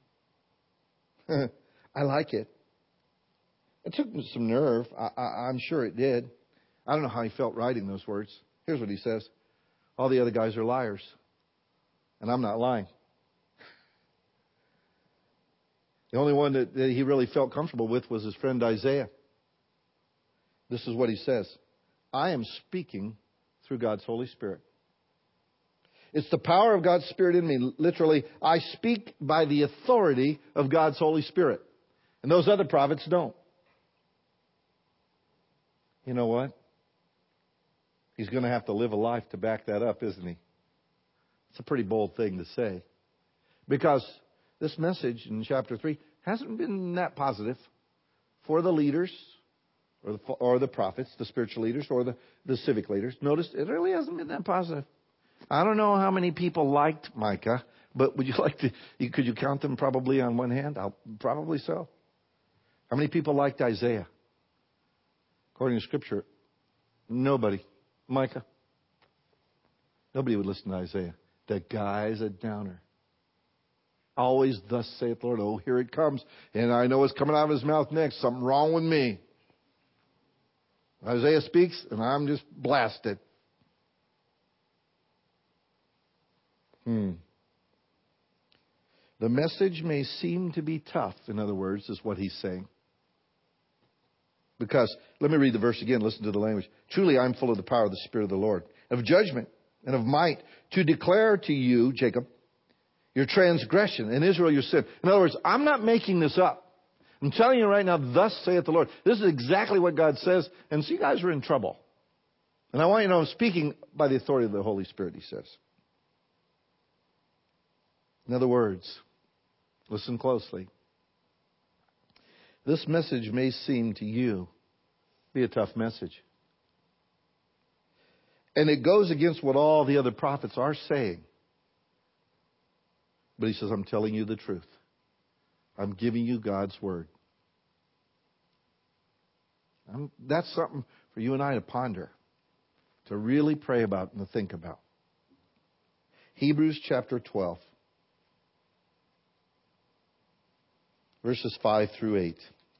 I like it. It took some nerve. I'm sure it did. I don't know how he felt writing those words. Here's what he says. All the other guys are liars. And I'm not lying. The only one that he really felt comfortable with was his friend Isaiah. This is what he says. I am speaking through God's Holy Spirit. It's the power of God's Spirit in me. Literally, I speak by the authority of God's Holy Spirit. And those other prophets don't. You know what? He's going to have to live a life to back that up, isn't he? It's a pretty bold thing to say. Because this message in chapter 3 hasn't been that positive for the leaders or the prophets, the spiritual leaders, or the civic leaders. Notice it really hasn't been that positive. I don't know how many people liked Micah, but would you like to? Could you count them probably on one hand? Probably so. How many people liked Isaiah? According to Scripture, nobody. Micah. Nobody would listen to Isaiah. That guy's a downer. Always thus saith the Lord. Oh, here it comes. And I know it's coming out of his mouth next. Something wrong with me. Isaiah speaks and I'm just blasted. The message may seem to be tough, in other words, is what he's saying. Because, let me read the verse again. Listen to the language. Truly, I am full of the power of the Spirit of the Lord, of judgment and of might, to declare to you, Jacob, your transgression, and Israel, your sin. In other words, I'm not making this up. I'm telling you right now, thus saith the Lord. This is exactly what God says. And so you guys are in trouble. And I want you to know I'm speaking by the authority of the Holy Spirit, he says. In other words, listen closely. This message may seem to you be a tough message. And it goes against what all the other prophets are saying. But he says, I'm telling you the truth. I'm giving you God's word. That's something for you and I to ponder, to really pray about and to think about. Hebrews chapter 12, verses 5 through 8.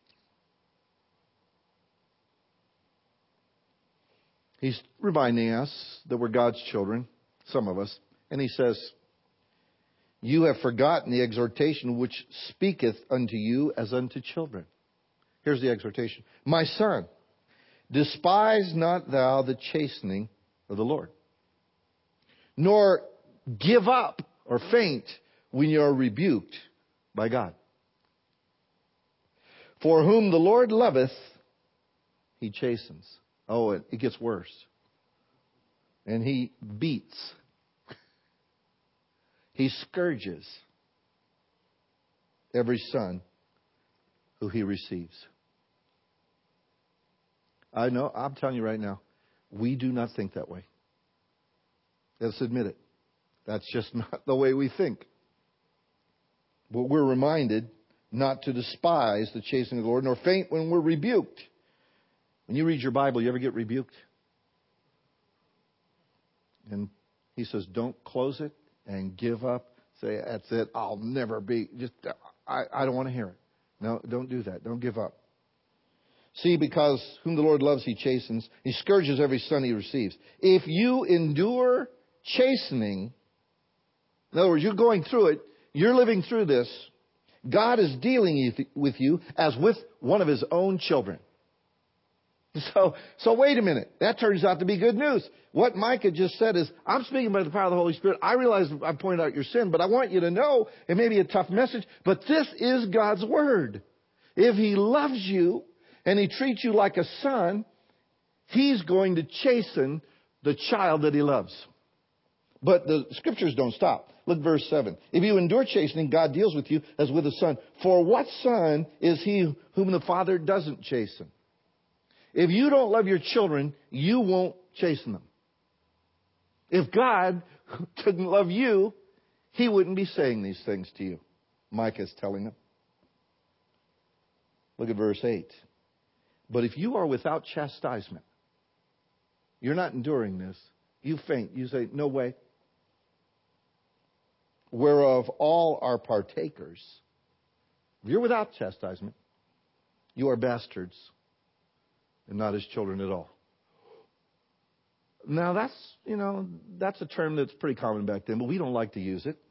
He's reminding us that we're God's children, some of us. And he says, you have forgotten the exhortation which speaketh unto you as unto children. Here's the exhortation. My son, despise not thou the chastening of the Lord, nor give up or faint when you are rebuked by God. For whom the Lord loveth, he chastens. Oh, it gets worse. And he beats. He scourges every son who he receives. I know, I'm telling you right now, we do not think that way. Let's admit it. That's just not the way we think. But we're reminded not to despise the chastening of the Lord, nor faint when we're rebuked. When you read your Bible, you ever get rebuked? And he says, don't close it and give up. Say, that's it. I'll never be. I don't want to hear it. No, don't do that. Don't give up. See, because whom the Lord loves, he chastens. He scourges every son he receives. If you endure chastening, in other words, you're going through it, you're living through this, God is dealing with you as with one of his own children. So wait a minute. That turns out to be good news. What Micah just said is, I'm speaking by the power of the Holy Spirit. I realize I pointed out your sin, but I want you to know, it may be a tough message, but this is God's word. If he loves you and he treats you like a son, he's going to chasten the child that he loves. But the scriptures don't stop. Look, verse 7. If you endure chastening, God deals with you as with a son. For what son is he whom the father doesn't chasten? If you don't love your children, you won't chasten them. If God didn't love you, he wouldn't be saying these things to you. Micah is telling them. Look at verse 8. But if you are without chastisement, you're not enduring this, you faint. You say, no way. Whereof all are partakers. If you're without chastisement, you are bastards and not his children at all. Now that's a term that's pretty common back then, but we don't like to use it.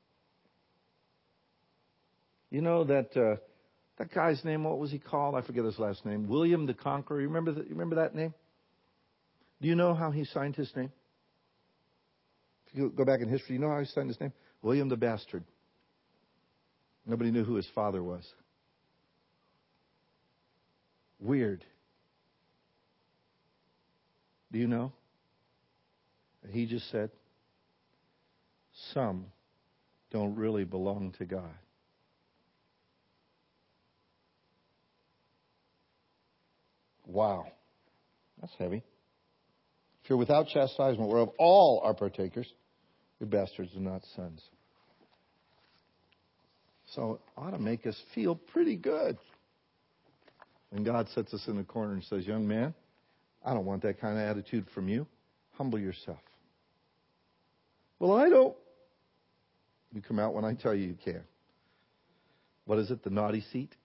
You know that guy's name, what was he called? I forget his last name. William the Conqueror. You remember that name? Do you know how he signed his name? If you go back in history, you know how he signed his name? William the Bastard. Nobody knew who his father was. Weird. Do you know? He just said, some don't really belong to God. Wow. That's heavy. If you're without chastisement, whereof all are partakers, you're bastards and not sons. So it ought to make us feel pretty good when God sets us in the corner and says, young man, I don't want that kind of attitude from you. Humble yourself. Well, I don't. You come out when I tell you you can. What is it, the naughty seat?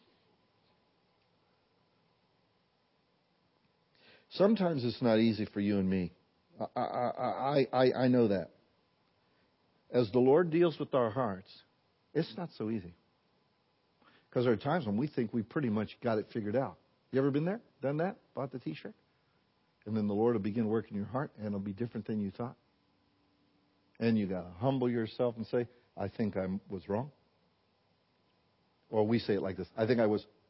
Sometimes it's not easy for you and me. I know that. As the Lord deals with our hearts, it's not so easy. Because there are times when we think we pretty much got it figured out. You ever been there? Done that? Bought the t-shirt? And then the Lord will begin working your heart, and it'll be different than you thought. And you got to humble yourself and say, I think I was wrong. Or we say it like this, I think I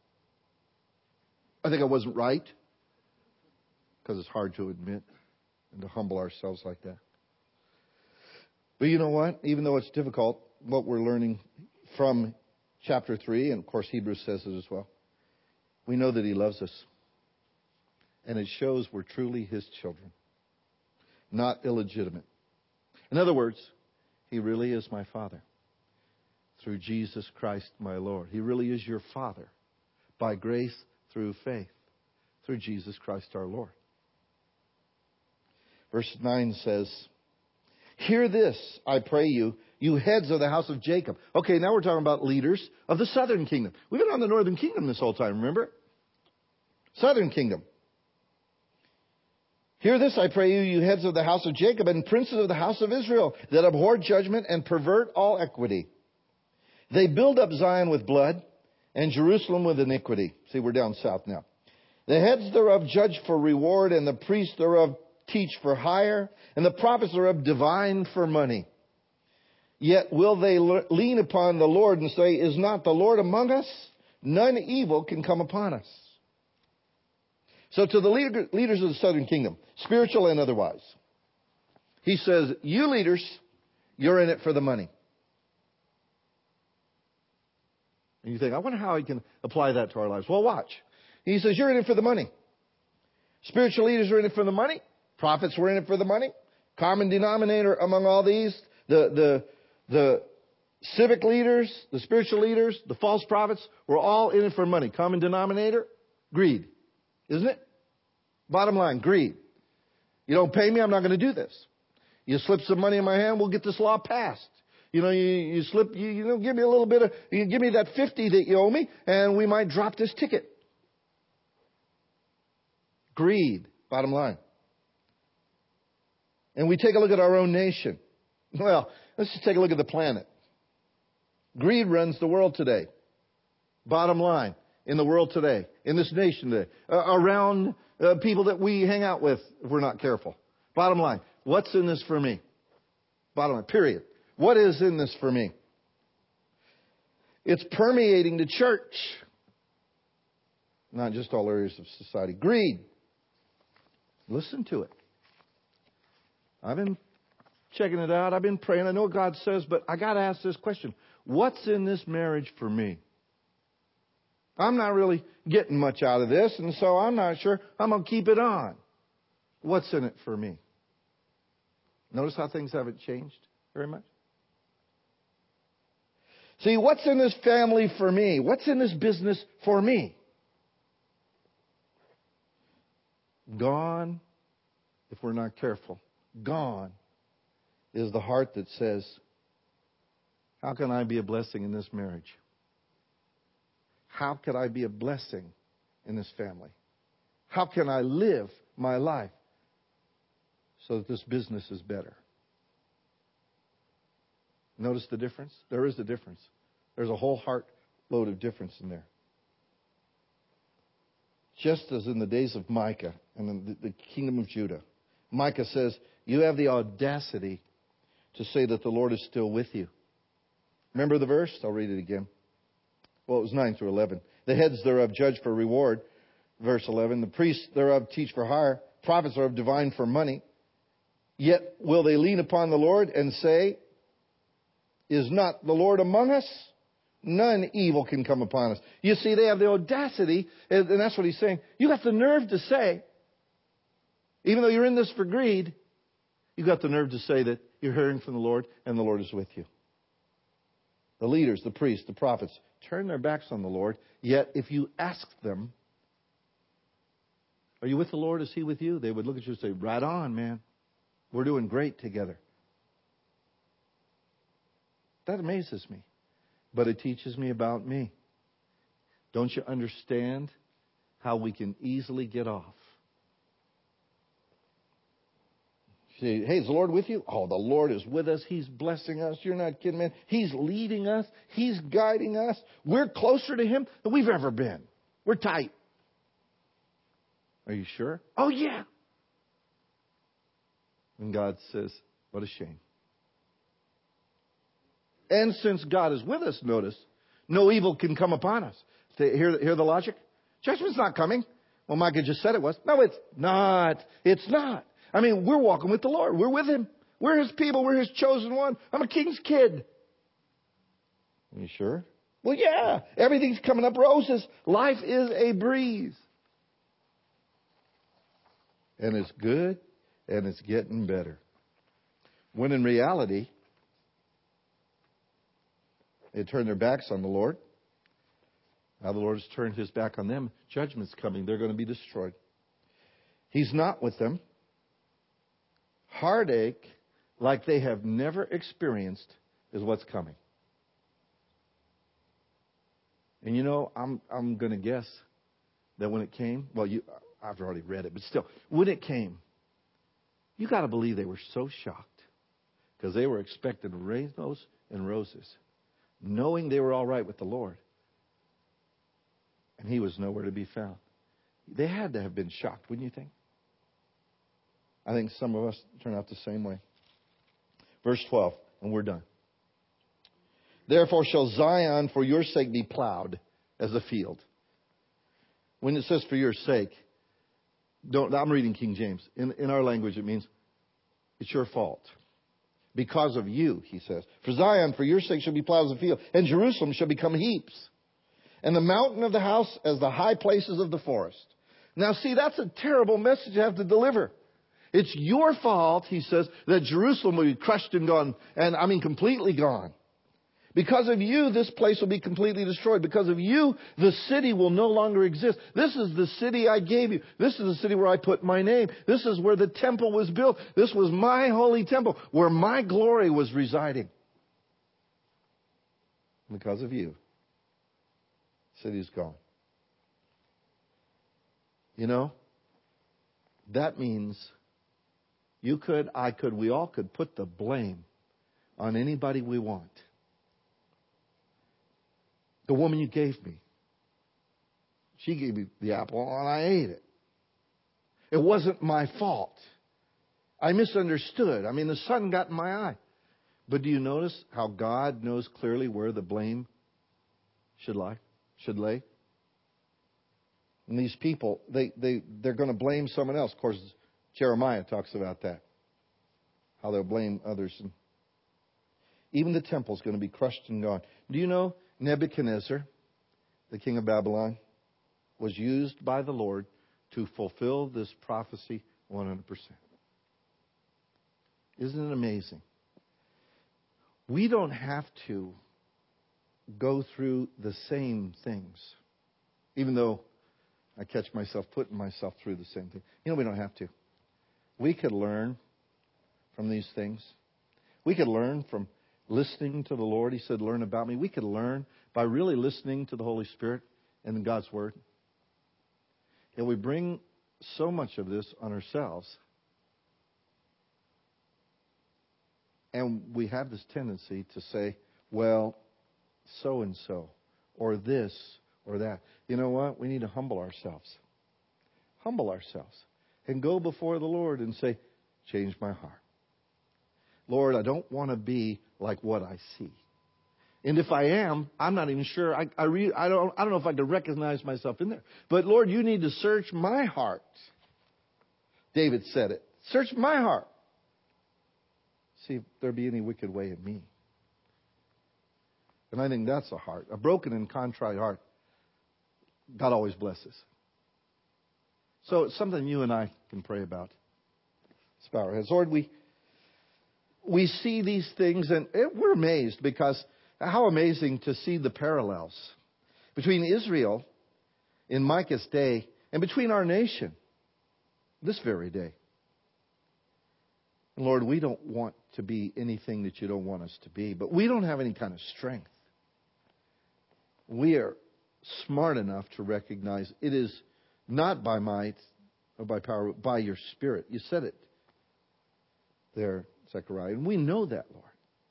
wasn't right. Because it's hard to admit and to humble ourselves like that. But you know what? Even though it's difficult, what we're learning from chapter 3, and of course Hebrews says it as well, we know that he loves us. And it shows we're truly his children, not illegitimate. In other words, he really is my Father through Jesus Christ my Lord. He really is your Father by grace through faith through Jesus Christ our Lord. Verse 9 says, hear this, I pray you, you heads of the house of Jacob. Okay, now we're talking about leaders of the southern kingdom. We've been on the northern kingdom this whole time, remember? Southern kingdom. Hear this, I pray you, you heads of the house of Jacob and princes of the house of Israel, that abhor judgment and pervert all equity. They build up Zion with blood and Jerusalem with iniquity. See, we're down south now. The heads thereof judge for reward, and the priests thereof teach for hire, and the prophets thereof divine for money. Yet will they lean upon the Lord and say, is not the Lord among us? None evil can come upon us. So to the leaders of the southern kingdom, spiritual and otherwise, he says, you leaders, you're in it for the money. And you think, I wonder how I can apply that to our lives. Well, watch. He says, you're in it for the money. Spiritual leaders are in it for the money. Prophets were in it for the money. Common denominator among all these, the civic leaders, the spiritual leaders, the false prophets were all in it for money. Common denominator, greed. Isn't it? Bottom line, greed. You don't pay me, I'm not going to do this. You slip some money in my hand, we'll get this law passed. You know, you slip, give me a little bit of, you give me that 50 that you owe me, and we might drop this ticket. Greed, bottom line. And we take a look at our own nation. Well, let's just take a look at the planet. Greed runs the world today. Bottom line, in the world today, in this nation today, around people that we hang out with if we're not careful. Bottom line, what's in this for me? Bottom line, period. What is in this for me? It's permeating the church. Not just all areas of society. Greed. Listen to it. I've been checking it out. I've been praying. I know what God says, but I got to ask this question. What's in this marriage for me? I'm not really getting much out of this, and so I'm not sure I'm going to keep it on. What's in it for me? Notice how things haven't changed very much? See, what's in this family for me? What's in this business for me? Gone, if we're not careful, gone is the heart that says, how can I be a blessing in this marriage? How can I be a blessing in this family? How can I live my life so that this business is better? Notice the difference? There is a difference. There's a whole heart load of difference in there. Just as in the days of Micah and in the kingdom of Judah, Micah says, you have the audacity to say that the Lord is still with you. Remember the verse? I'll read it again. Well, it was 9 through 11. The heads thereof judge for reward. Verse 11. The priests thereof teach for hire. Prophets thereof divine for money. Yet will they lean upon the Lord and say, is not the Lord among us? None evil can come upon us. You see, they have the audacity, and that's what he's saying. You got the nerve to say, even though you're in this for greed, you got the nerve to say that you're hearing from the Lord and the Lord is with you. The leaders, the priests, the prophets turn their backs on the Lord. Yet if you ask them, are you with the Lord? Is He with you? They would look at you and say, right on, man. We're doing great together. That amazes me. But it teaches me about me. Don't you understand how we can easily get off? Say, hey, is the Lord with you? Oh, the Lord is with us. He's blessing us. You're not kidding, man. He's leading us. He's guiding us. We're closer to Him than we've ever been. We're tight. Are you sure? Oh, yeah. And God says, what a shame. And since God is with us, notice, no evil can come upon us. Hear the logic? Judgment's not coming. Well, Micah just said it was. No, it's not. It's not. I mean, we're walking with the Lord. We're with Him. We're His people. We're His chosen one. I'm a king's kid. Are you sure? Well, yeah. Everything's coming up roses. Life is a breeze. And it's good, and it's getting better. When in reality, they turned their backs on the Lord. Now the Lord has turned His back on them. Judgment's coming. They're going to be destroyed. He's not with them. Heartache like they have never experienced is what's coming. And you know, I'm going to guess that when it came, well, I've already read it, but still, when it came, you got to believe they were so shocked because they were expecting rainbows and roses, knowing they were all right with the Lord. And He was nowhere to be found. They had to have been shocked, wouldn't you think? I think some of us turn out the same way. Verse 12, and we're done. Therefore shall Zion for your sake be plowed as a field. When it says for your sake, I'm reading King James. In our language it means it's your fault. Because of you, he says. For Zion, for your sake, shall be plowed as a field, and Jerusalem shall become heaps, and the mountain of the house as the high places of the forest. Now, see, that's a terrible message to have to deliver. It's your fault, he says, that Jerusalem will be crushed and gone, and I mean completely gone. Because of you, this place will be completely destroyed. Because of you, the city will no longer exist. This is the city I gave you. This is the city where I put my name. This is where the temple was built. This was my holy temple, where my glory was residing. Because of you, the city is gone. You know, that means you could, I could, we all could put the blame on anybody we want. The woman you gave me, she gave me the apple and I ate it. It wasn't my fault. I misunderstood. I mean, the sun got in my eye. But do you notice how God knows clearly where the blame should lay? And these people, they're going to blame someone else. Of course, Jeremiah talks about that. How they'll blame others. And even the temple's going to be crushed and gone. Do you know Nebuchadnezzar, the king of Babylon, was used by the Lord to fulfill this prophecy 100%. Isn't it amazing? We don't have to go through the same things, even though I catch myself putting myself through the same thing. You know, we don't have to. We could learn from these things. We could learn from listening to the Lord. He said, learn about me. We could learn by really listening to the Holy Spirit and God's Word. And we bring so much of this on ourselves. And we have this tendency to say, well, so and so, or this, or that. You know what? We need to humble ourselves. Humble ourselves. And go before the Lord and say, change my heart. Lord, I don't want to be like what I see. And if I am, I'm not even sure. I don't know if I can recognize myself in there. But Lord, you need to search my heart. David said it. Search my heart. See if there be any wicked way in me. And I think that's a heart. A broken and contrite heart, God always blesses. So it's something you and I can pray about. Let's bow our heads. Lord, we see these things and we're amazed, because how amazing to see the parallels between Israel in Micah's day and between our nation this very day. And Lord, we don't want to be anything that you don't want us to be, but we don't have any kind of strength. We are smart enough to recognize it is not by might or by power, but by your Spirit. You said it there, Zechariah, and we know that, Lord.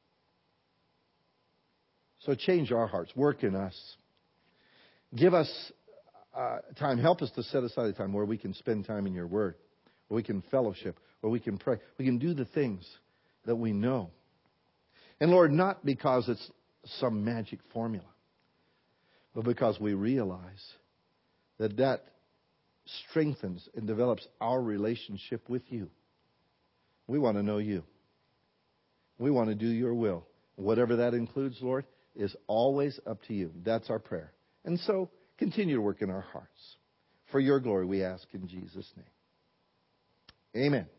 So change our hearts. Work in us. Give us time. Help us to set aside a time where we can spend time in your Word, where we can fellowship, where we can pray. We can do the things that we know. And Lord, not because it's some magic formula, but because we realize that strengthens and develops our relationship with you. We want to know you. We want to do your will. Whatever that includes, Lord, is always up to you. That's our prayer. And so, continue to work in our hearts. For your glory, we ask in Jesus' name. Amen.